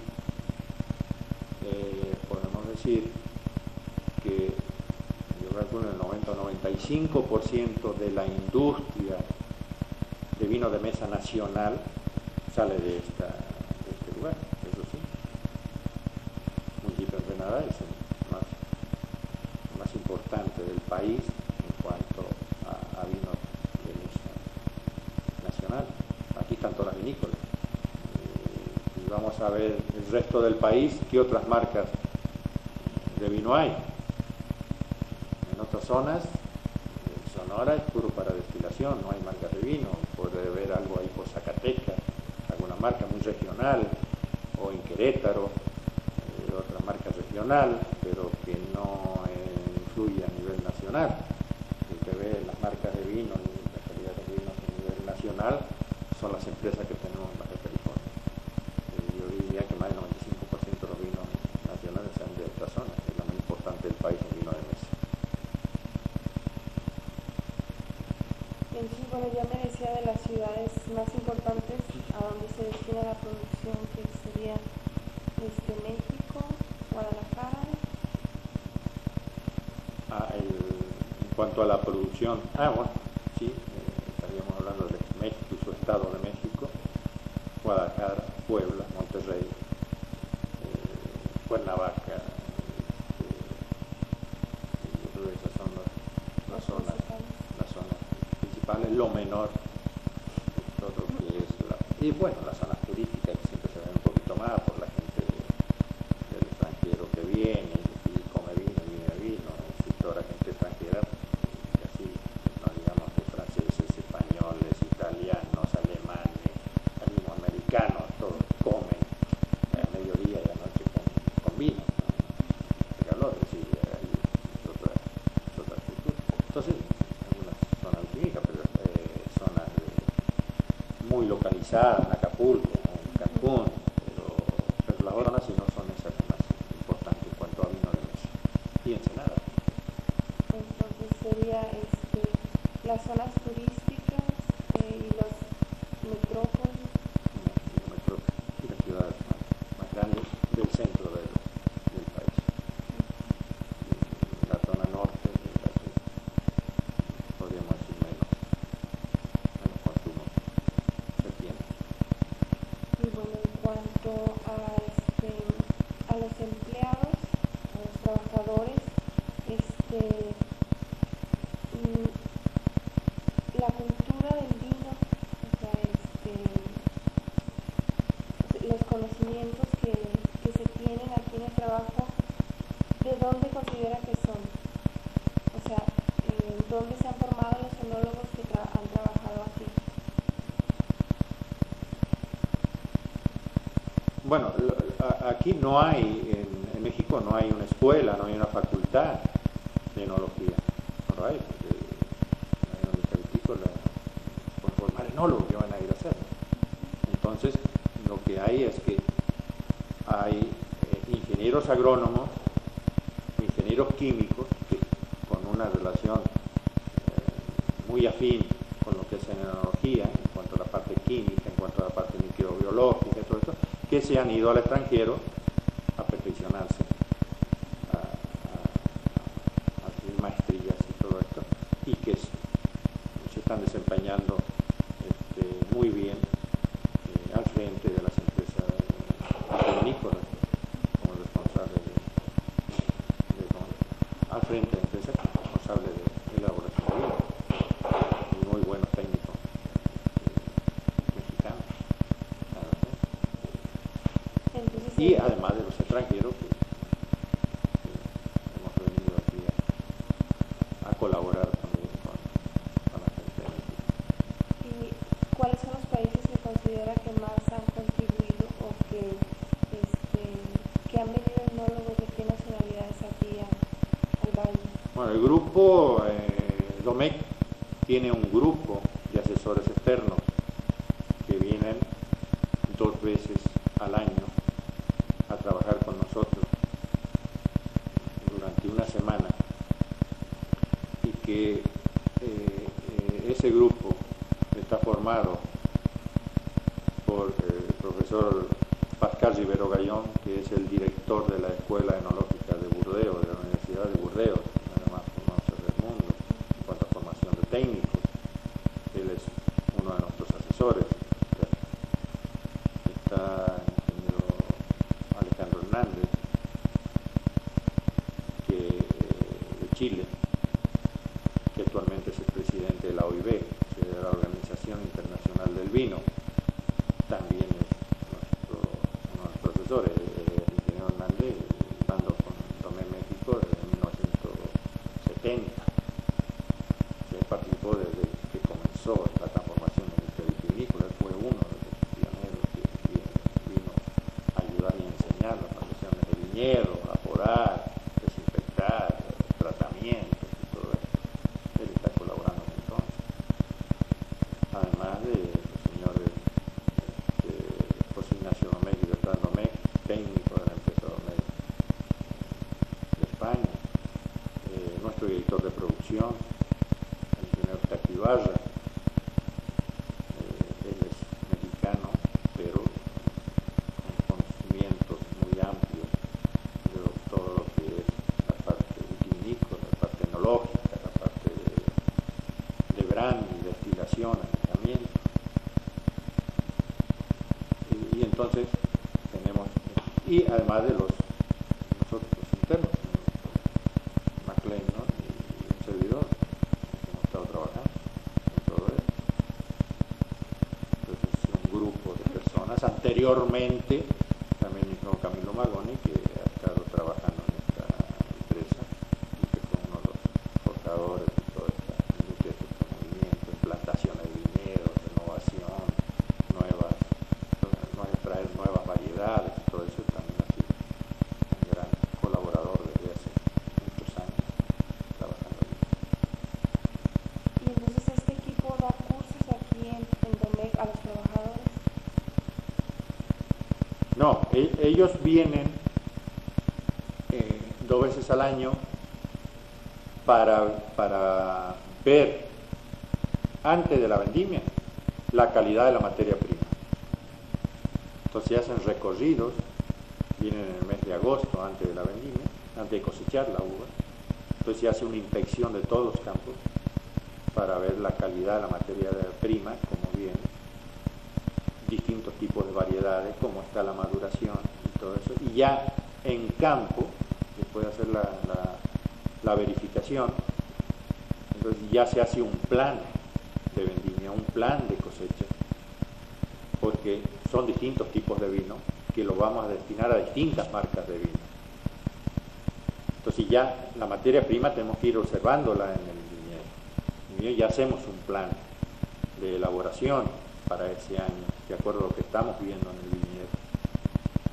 eh, podemos decir que yo calculo el noventa o noventa y cinco por ciento de la industria de vino de mesa nacional sale de, esta, de este lugar, eso sí. El municipio de Ensenada es el más, el más importante del país en cuanto a, a vino de mesa nacional. Aquí están todas las vinícolas. Eh, y vamos a ver el resto del país, qué otras marcas de vino hay. En otras zonas, en Sonora es puro para destilación, no hay marcas de vino. Puede haber algo ahí por Zacatecas, alguna marca muy regional, o en Querétaro, eh, otra marca regional, pero que no eh, influye a nivel nacional. El que ve las marcas de vino y la calidad de vinos a nivel nacional son las empresas que tenemos en Baja California. Eh, yo diría que más del noventa y cinco por ciento de los vinos nacionales sean de esta zona, que es la más importante del país en vino de mesa.
En sí, bueno, ya me decía de las ciudades más importantes a donde se destina la producción, que sería desde México, Guadalajara.
Ah, el, en cuanto a la producción, ah, bueno, sí, eh, estaríamos hablando de México y su estado de México, Guadalajara, Puebla, Monterrey, eh, Cuernavaca, eh, yo creo que esas son las, las zonas, las zonas principales, lo menor, todo lo que es la, y bueno, las zonas turísticas que siempre se ven un poquito más por la gente del extranjero que viene y come vino, viene vino, y toda la gente extranjera, casi, no digamos que franceses, españoles, italianos, alemanes, mismos americanos, todos comen a mediodía y a la noche con, con vino, ¿no? El calor, es decir, hay otra, otra cultura. Entonces, algunas zonas vitivinícolas, pero eh, zonas de, muy localizadas, en Acapulco, en Cancún, pero, pero las otras sí no son esas más importantes en cuanto a vino de mesa. Y Ensenada.
Entonces sería este, las zonas turísticas eh, y los metrópolis.
Y, metro, y las ciudades más, más grandes del centro del, del país. Y la zona norte es la que podríamos decir menos, menos consumo se tiene.
Y bueno, en cuanto a este
Bueno, aquí no hay, en, en México no hay una escuela, no hay una facultad de enología. No lo hay, porque la vitícola pueden formar enólogos que van a ir a hacerlo. Entonces, lo que hay es que hay eh, ingenieros agrónomos, ingenieros químicos, que con una relación eh, muy afín con lo que es en enología, en cuanto a la parte química, en cuanto a la parte microbiológica y todo eso, que se han ido al extranjero a perfeccionarse, a, a, a hacer maestrías y todo esto, y que se están desempeñando este, muy bien eh, al frente de las empresas vitivinícolas, como responsable de, de, de, al frente de empresas responsable de, de elaboración de vino, y muy buenos técnicos eh, mexicanos.
Entonces,
y además de los extranjeros que, que hemos venido aquí a, a colaborar también con, con la gente de México.
¿Y cuáles son los países que considera que más han contribuido o que, este, que han venido enólogos de qué nacionalidades aquí a, al valle?
Bueno, el grupo eh, Domecq tiene un grupo de asesores externos que vienen dos veces al año a trabajar con nosotros durante una semana, y que eh, eh, ese grupo está formado por eh, el profesor Pascal Rivero Gallón, que es el director de la Escuela Enológica de Burdeos, de la Universidad de Burdeos, además conoce del mundo en cuanto a formación de técnicos. Él es uno de nuestros asesores. Está Hernández, que, eh, de Chile, que actualmente es el presidente de la O I B, de la Organización Internacional del Vino. También es nuestro, uno de los profesores, el ingeniero Hernández, estando con Domecq México desde mil novecientos setenta. Él participó desde que comenzó la transformación de la vitivinícola. Él fue uno de los pioneros que vino a ayudar y enseñar las plantaciones de viñedos, a podar, desinfectar, tratamientos y todo eso. Él está colaborando entonces. Además de los señores este, José Ignacio Domecq y Bertrand Domecq, técnico de la empresa Domecq de España, eh, nuestro director de producción, el ingeniero Taqui Ibarra. Eh, él es mexicano, pero con conocimientos muy amplios de todo lo que es la parte vitivinícola, la parte enológica, la parte de, de branding, destilación, añejamiento. Y, y entonces tenemos, y además de los nosotros los internos, McLean, ¿no? y un servidor, que hemos estado trabajando en todo esto. Entonces un grupo de personas. Anteriormente también hizo Camilo Magoni, que ha estado trabajando en esta empresa y que fue uno de los portadores de toda esta industria, de este movimiento, implantaciones de viñedos, innovación, nuevas, traer nuevas variedades y todo eso. También ha sido un gran colaborador desde hace muchos años trabajando allí.
Y entonces este equipo da cursos aquí en, en Domecq a los trabajadores.
No, e ellos vienen eh, dos veces al año para, para ver antes de la vendimia la calidad de la materia prima. Entonces hacen recorridos, vienen en el mes de agosto antes de la vendimia, antes de cosechar la uva. Entonces se hace una inspección de todos los campos para ver la calidad de la materia prima, cómo viene, distintos tipos de variedades, cómo está la maduración y todo eso. Y ya en campo, después de hacer la, la, la verificación, entonces ya se hace un plan de vendimia, un plan de cosecha, porque son distintos tipos de vino que lo vamos a destinar a distintas marcas de vino. Entonces ya la materia prima tenemos que ir observándola en el viñedo. Y ya hacemos un plan de elaboración para ese año, de acuerdo a lo que estamos viendo en el viñedo.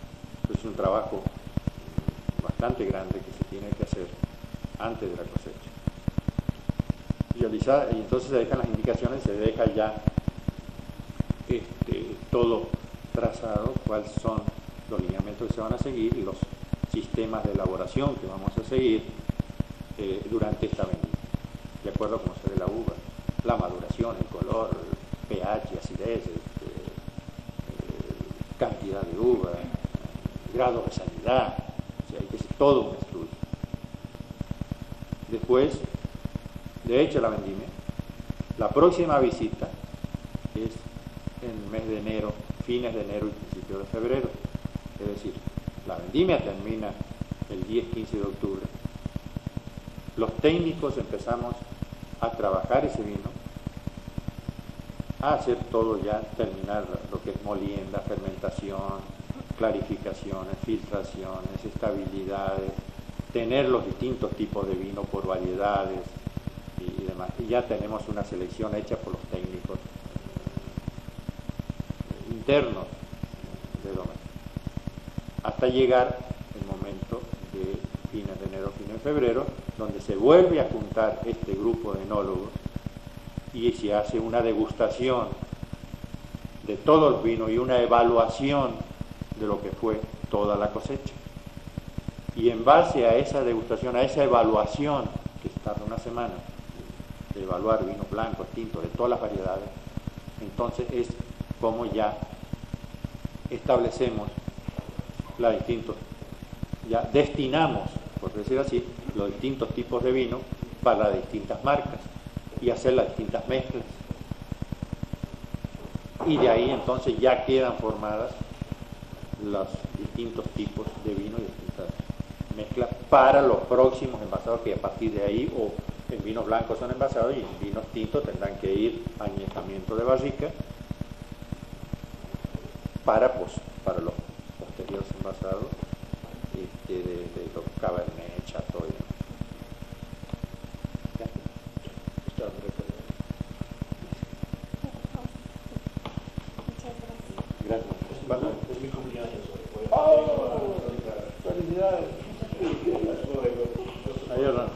un trabajo bastante grande que se tiene que hacer antes de la cosecha. Realizar, y entonces se dejan las indicaciones, se deja ya este, todo trazado, cuáles son los lineamientos que se van a seguir y los sistemas de elaboración que vamos a seguir eh, durante esta vendimia, de acuerdo a cómo se ve la uva, la maduración, el color, el pH, acidez, este, eh, cantidad de uva, grado de sanidad, o sea, hay que hacer todo un estudio. Después, de hecho, la vendimia, la próxima visita es en el mes de enero, fines de enero y principios de febrero, es decir, la vendimia termina el diez quince de octubre. Los técnicos empezamos a trabajar ese vino, a hacer todo ya, terminar lo que es molienda, fermentación, clarificaciones, filtraciones, estabilidades, tener los distintos tipos de vino por variedades y demás. Y ya tenemos una selección hecha por los técnicos internos de Domecq, hasta llegar el momento de fines de enero, fines de febrero, donde se vuelve a juntar este grupo de enólogos y se hace una degustación de todo el vino y una evaluación de lo que fue toda la cosecha. Y en base a esa degustación, a esa evaluación, que tarda una semana, de evaluar vino blanco, tinto, de todas las variedades, entonces es como ya establecemos los distintos, ya destinamos, por decir así, los distintos tipos de vino para las distintas marcas y hacer las distintas mezclas. Y de ahí entonces ya quedan formadas los distintos tipos de vino y distintas mezclas para los próximos envasados, que a partir de ahí, o en vinos blancos son envasados y en vinos tintos tendrán que ir a añejamiento de barrica para, pues, para los posteriores envasados este, de, de los Cabernet, Chateau y demás. Gracias. Bueno, es mi cumpleaños hoy. ¡Oh! ¡Felicidades! Ayuda.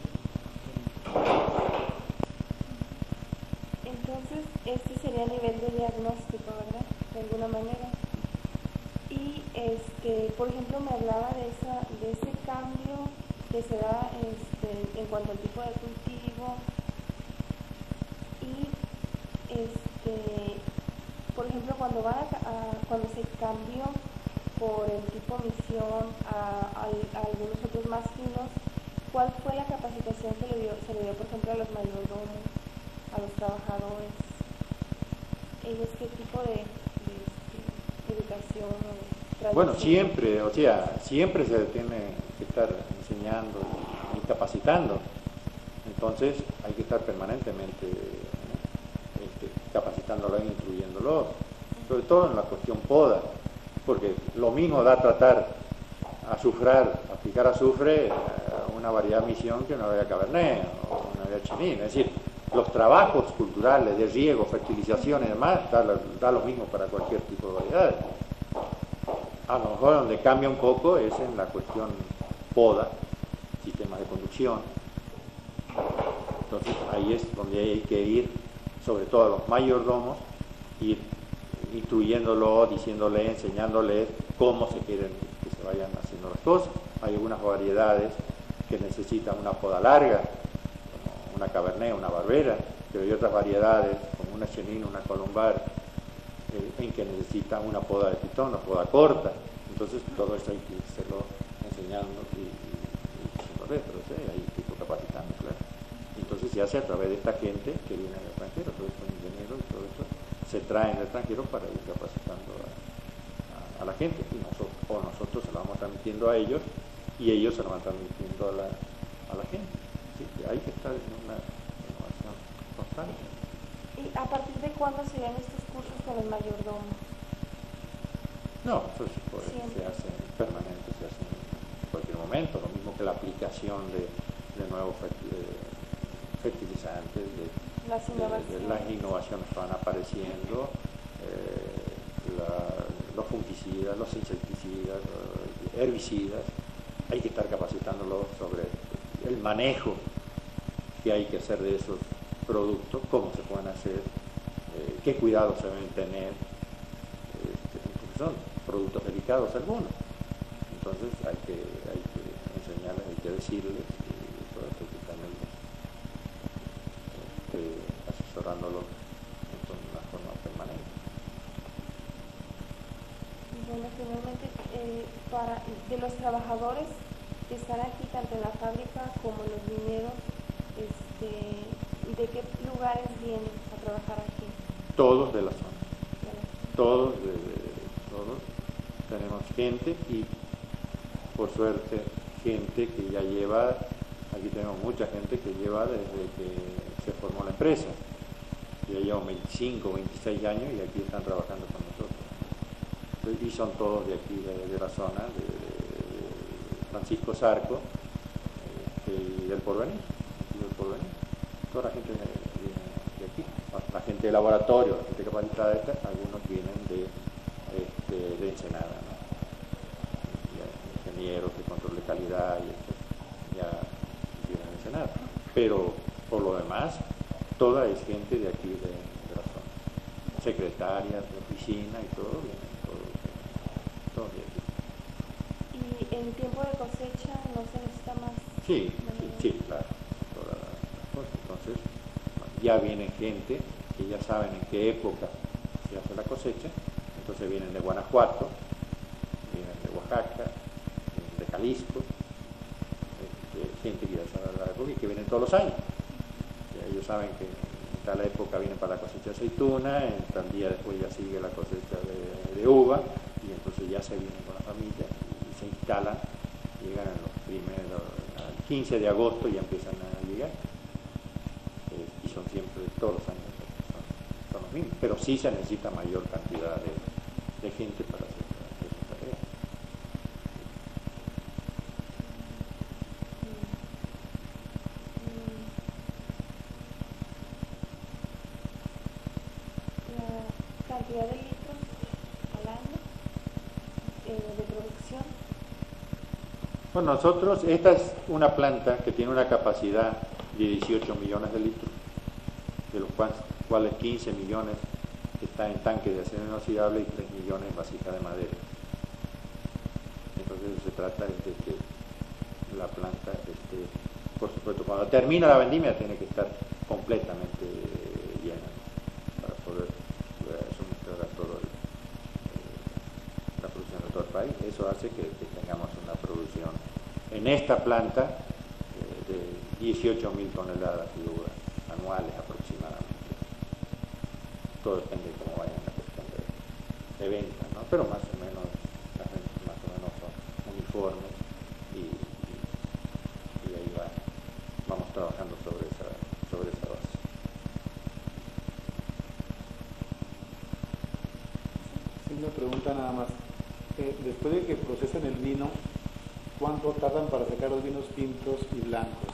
Entonces, este sería a nivel de diagnóstico, ¿verdad? De alguna manera. Y, este, por ejemplo, me hablaba de, esa, de ese cambio que se da este, en cuanto al tipo de cultivo. Y, este... por ejemplo, cuando, van a, a, cuando se cambió por el tipo misión a, a, a algunos otros más finos, ¿cuál fue la capacitación que le dio, se le dio, por ejemplo, a los mayordomos, a los trabajadores? ¿Ellos qué tipo de, de, de educación o tradición?
Bueno, siempre, o sea, siempre se tiene que estar enseñando y capacitando. Entonces hay que estar permanentemente este, capacitándolo e instruyéndolo, sobre todo en la cuestión poda, porque lo mismo da tratar azufrar, aplicar azufre a una variedad misión que una variedad cabernet o una variedad chenin. Es decir, los trabajos culturales de riego, fertilización y demás da, da lo mismo para cualquier tipo de variedades. A lo mejor donde cambia un poco es en la cuestión poda, sistemas de conducción. Entonces ahí es donde hay que ir, sobre todo a los mayordomos, ir instruyéndolo, diciéndole, enseñándoles cómo se quieren que se vayan haciendo las cosas. Hay algunas variedades que necesitan una poda larga, como una cabernet, una barbera, pero hay otras variedades, como una chenin, una colombar, eh, en que necesitan una poda de pitón, una poda corta. Entonces todo eso hay que irse enseñando y, y, y diciéndole, pero sí, hay que ir capacitando, claro. Entonces se hace a través de esta gente que viene del extranjero, todos estos ingenieros y todo eso se traen del extranjero para ir capacitando a, a, a la gente, y nosotros, o nosotros se lo vamos transmitiendo a ellos y ellos se lo van transmitiendo a la, a la gente. Así que hay que estar en una innovación constante.
¿Y a partir de cuándo se dan estos cursos con el mayordomo?
No, eso se, puede, se hace permanente, se hace en cualquier momento, lo mismo que la aplicación de, de nuevos fertilizantes, de,
las innovaciones,
de, de las innovaciones que van apareciendo, eh, la, los fungicidas, los insecticidas, herbicidas, hay que estar capacitándolos sobre el manejo que hay que hacer de esos productos, cómo se pueden hacer, eh, qué cuidados se deben tener, este, porque son productos delicados algunos. Entonces hay que, hay que enseñarles, hay que decirles, y todo esto hay que tenerlos este, asesorándolos con una forma permanente.
Bueno, finalmente, eh, para, de los trabajadores que están aquí, tanto en la fábrica como en los viñedos, este, ¿de qué lugares vienen a trabajar aquí?
Todos de la zona. Todos, de, de, todos tenemos gente y, por suerte, gente que ya lleva, aquí tenemos mucha gente que lleva desde que se formó la empresa. Ya llevan veinticinco, veintiséis años y aquí están trabajando con nosotros. Y son todos de aquí, de, de la zona, de, de Francisco Zarco este, y del Porvenir, del Porvenir. Toda la gente viene de aquí. La gente de laboratorio, la gente capacitada de esta, algunos vienen de, este, de Ensenada, ¿no? Ingenieros de control de calidad y esto, ya vienen de Ensenada. Pero por lo demás, toda es gente de aquí, de, de la zona. Secretarias de oficina y todo, vienen todos, todos de aquí.
¿Y en tiempo de cosecha no se necesita más?
Sí, sí, sí, claro. Todas las cosas. Entonces, ya viene gente que ya saben en qué época se hace la cosecha, entonces vienen de Guanajuato, vienen de Oaxaca, vienen de Jalisco, este, gente que ya sabe la época y que vienen todos los años. Ya ellos saben que en tal época vienen para la cosecha de aceituna, en tal día después ya sigue la cosecha de, de uva, y entonces ya se vienen con la familia y se instalan, llegan en los primeros, al quince de agosto y empiezan a llegar. Eh, y son siempre todos los años. Son los mismos, pero sí se necesita mayor cantidad de, de gente para hacer esta tarea.
La cantidad de litros al año eh, de producción.
Bueno, nosotros, esta es una planta que tiene una capacidad de dieciocho millones de litros, de los cuales cuales quince millones están en tanques de acero inoxidable y tres millones en vasijas de madera. Entonces se trata de que la planta, este, por supuesto, cuando termina la vendimia tiene que estar completamente llena para poder suministrar a todo el, eh, la producción de todo el país. Eso hace que, que tengamos una producción en esta planta eh, de dieciocho mil toneladas de uva anuales aproximadamente. Todo depende de cómo vayan la cuestión de, de venta, ¿no? Pero más o menos las ventas más o menos son uniformes y, y, y ahí va, vamos trabajando sobre esa, sobre esa base.
Sí, una pregunta nada más. Eh, después de que procesan el vino, ¿cuánto tardan para sacar los vinos tintos y blancos?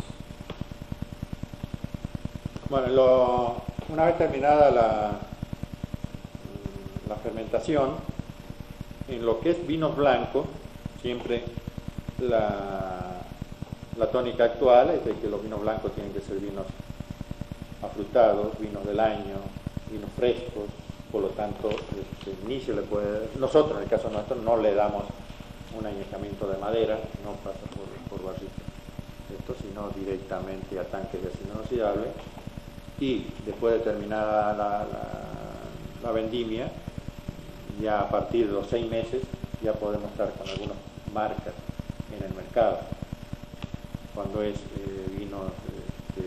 Bueno, lo, una vez terminada la la fermentación, en lo que es vinos blancos, siempre la, la tónica actual es de que los vinos blancos tienen que ser vinos afrutados, vinos del año, vinos frescos, por lo tanto, este, ni se le puede, nosotros en el caso nuestro no le damos un añejamiento de madera, no pasa por, por barrica, esto sino directamente a tanques de acero inoxidable, y después de terminada la, la, la vendimia, ya a partir de los seis meses ya podemos estar con algunas marcas en el mercado. Cuando es eh, vino este,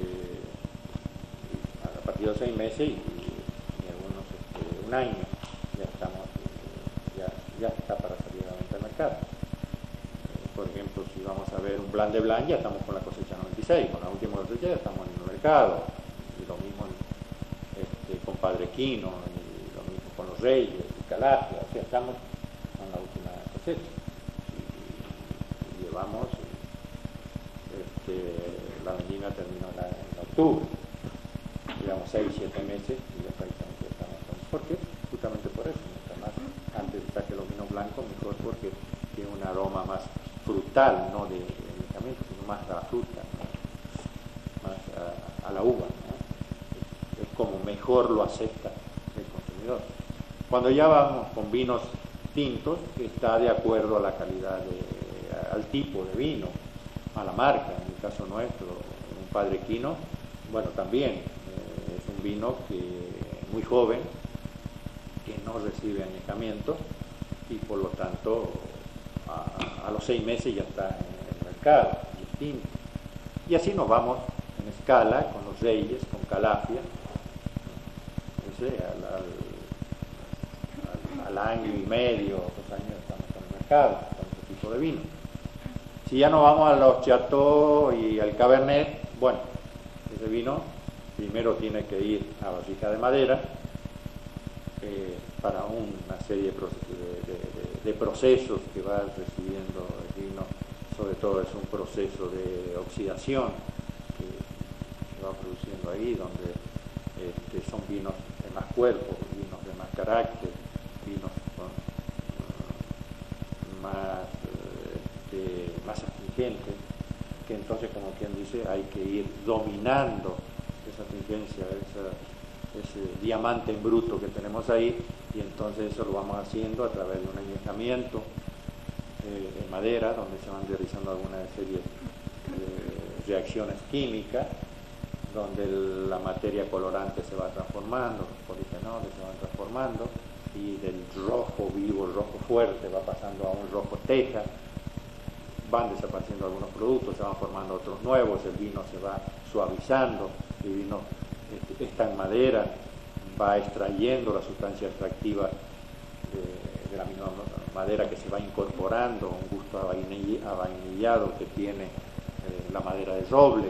a partir de los seis meses y, y algunos este, un año ya estamos eh, ya, ya está para salir a la venta del mercado. Eh, por ejemplo, si vamos a ver un Blanc de Blanc, ya estamos con la cosecha noventa y seis, con la última cosecha ya estamos en el mercado, y lo mismo este, con Padre Quino, y lo mismo con los Reyes, Calafia, o sea, estamos con la última cosecha y, y llevamos este, la vendimia terminó en, la, en octubre, llevamos seis, siete meses y ya prácticamente estamos con, ¿por qué? Justamente por eso, mientras más antes saque los vinos blancos mejor, porque tiene un aroma más frutal, no de, de añejamiento, sino más a la fruta, ¿no? Más a, a la uva, ¿no? Es, es como mejor lo acepta el consumidor. Cuando ya vamos con vinos tintos, está de acuerdo a la calidad, de, al tipo de vino, a la marca. En el caso nuestro, un Padre Quino, bueno, también eh, es un vino que muy joven, que no recibe añejamiento y por lo tanto a, a los seis meses ya está en el mercado, distinto. Y así nos vamos en escala con los Reyes, con Calafia, no sé, al, al, al, al año y medio, dos años estamos en el mercado con este tipo de vino. Si ya nos vamos a los Chateau y al Cabernet, bueno, ese vino primero tiene que ir a vasija de madera eh, para una serie de, de, de, de procesos que va recibiendo el vino. Sobre todo es un proceso de oxidación que se va produciendo ahí, donde este, son vinos de más cuerpo, vinos de más carácter, vinos con, uh, más, este, más astringentes, que entonces, como quien dice, hay que ir dominando esa astringencia, esa, ese diamante en bruto que tenemos ahí, y entonces eso lo vamos haciendo a través de un añejamiento en madera, donde se van realizando alguna serie de reacciones químicas, donde el, la materia colorante se va transformando, los polifenoles se van transformando, y del rojo vivo, el rojo fuerte, va pasando a un rojo teja, van desapareciendo algunos productos, se van formando otros nuevos, el vino se va suavizando, el vino este, está en madera, va extrayendo la sustancia extractiva de, de la misma madera que se va incorporando, un gusto avainillado que tiene eh, la madera de roble,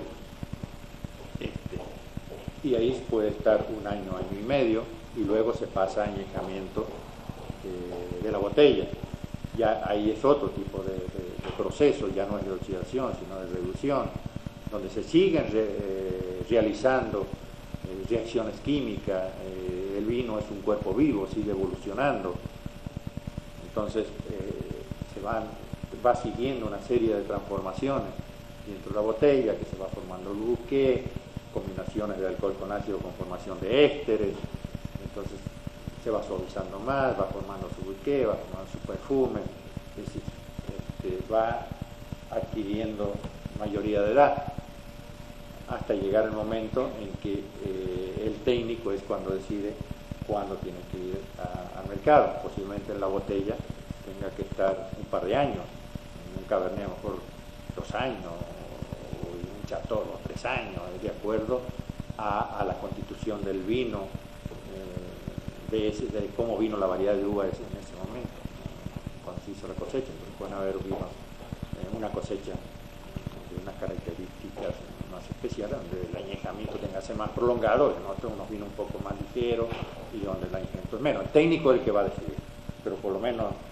este, y ahí puede estar un año, año y medio, y luego se pasa a añejamiento de, de la botella. Ya ahí es otro tipo de, de, de proceso, ya no es de oxidación, sino de reducción, donde se siguen re, eh, realizando eh, reacciones químicas, eh, el vino es un cuerpo vivo, sigue evolucionando. Entonces eh, se van, va siguiendo una serie de transformaciones dentro de la botella, que se va formando el bouquet, combinaciones de alcohol con ácido con formación de ésteres, entonces se va suavizando más, va formando su bouquet, va formando su perfume, es decir, este, va adquiriendo mayoría de edad, hasta llegar el momento en que eh, el técnico es cuando decide cuándo tiene que ir a, al mercado. Posiblemente en la botella tenga que estar un par de años, en un Cabernet a lo mejor dos años, o en un Chateau o tres años, de acuerdo a, a la constitución del vino, eh, de, ese, de cómo vino la variedad de uva en ese momento, cuando se hizo la cosecha. Entonces pueden haber vinos, eh, una cosecha de unas características más especiales, donde el añejamiento tenga que ser más prolongado, en otros unos vinos un poco más ligeros y donde el añejamiento es menos. El técnico es el que va a decidir, pero por lo menos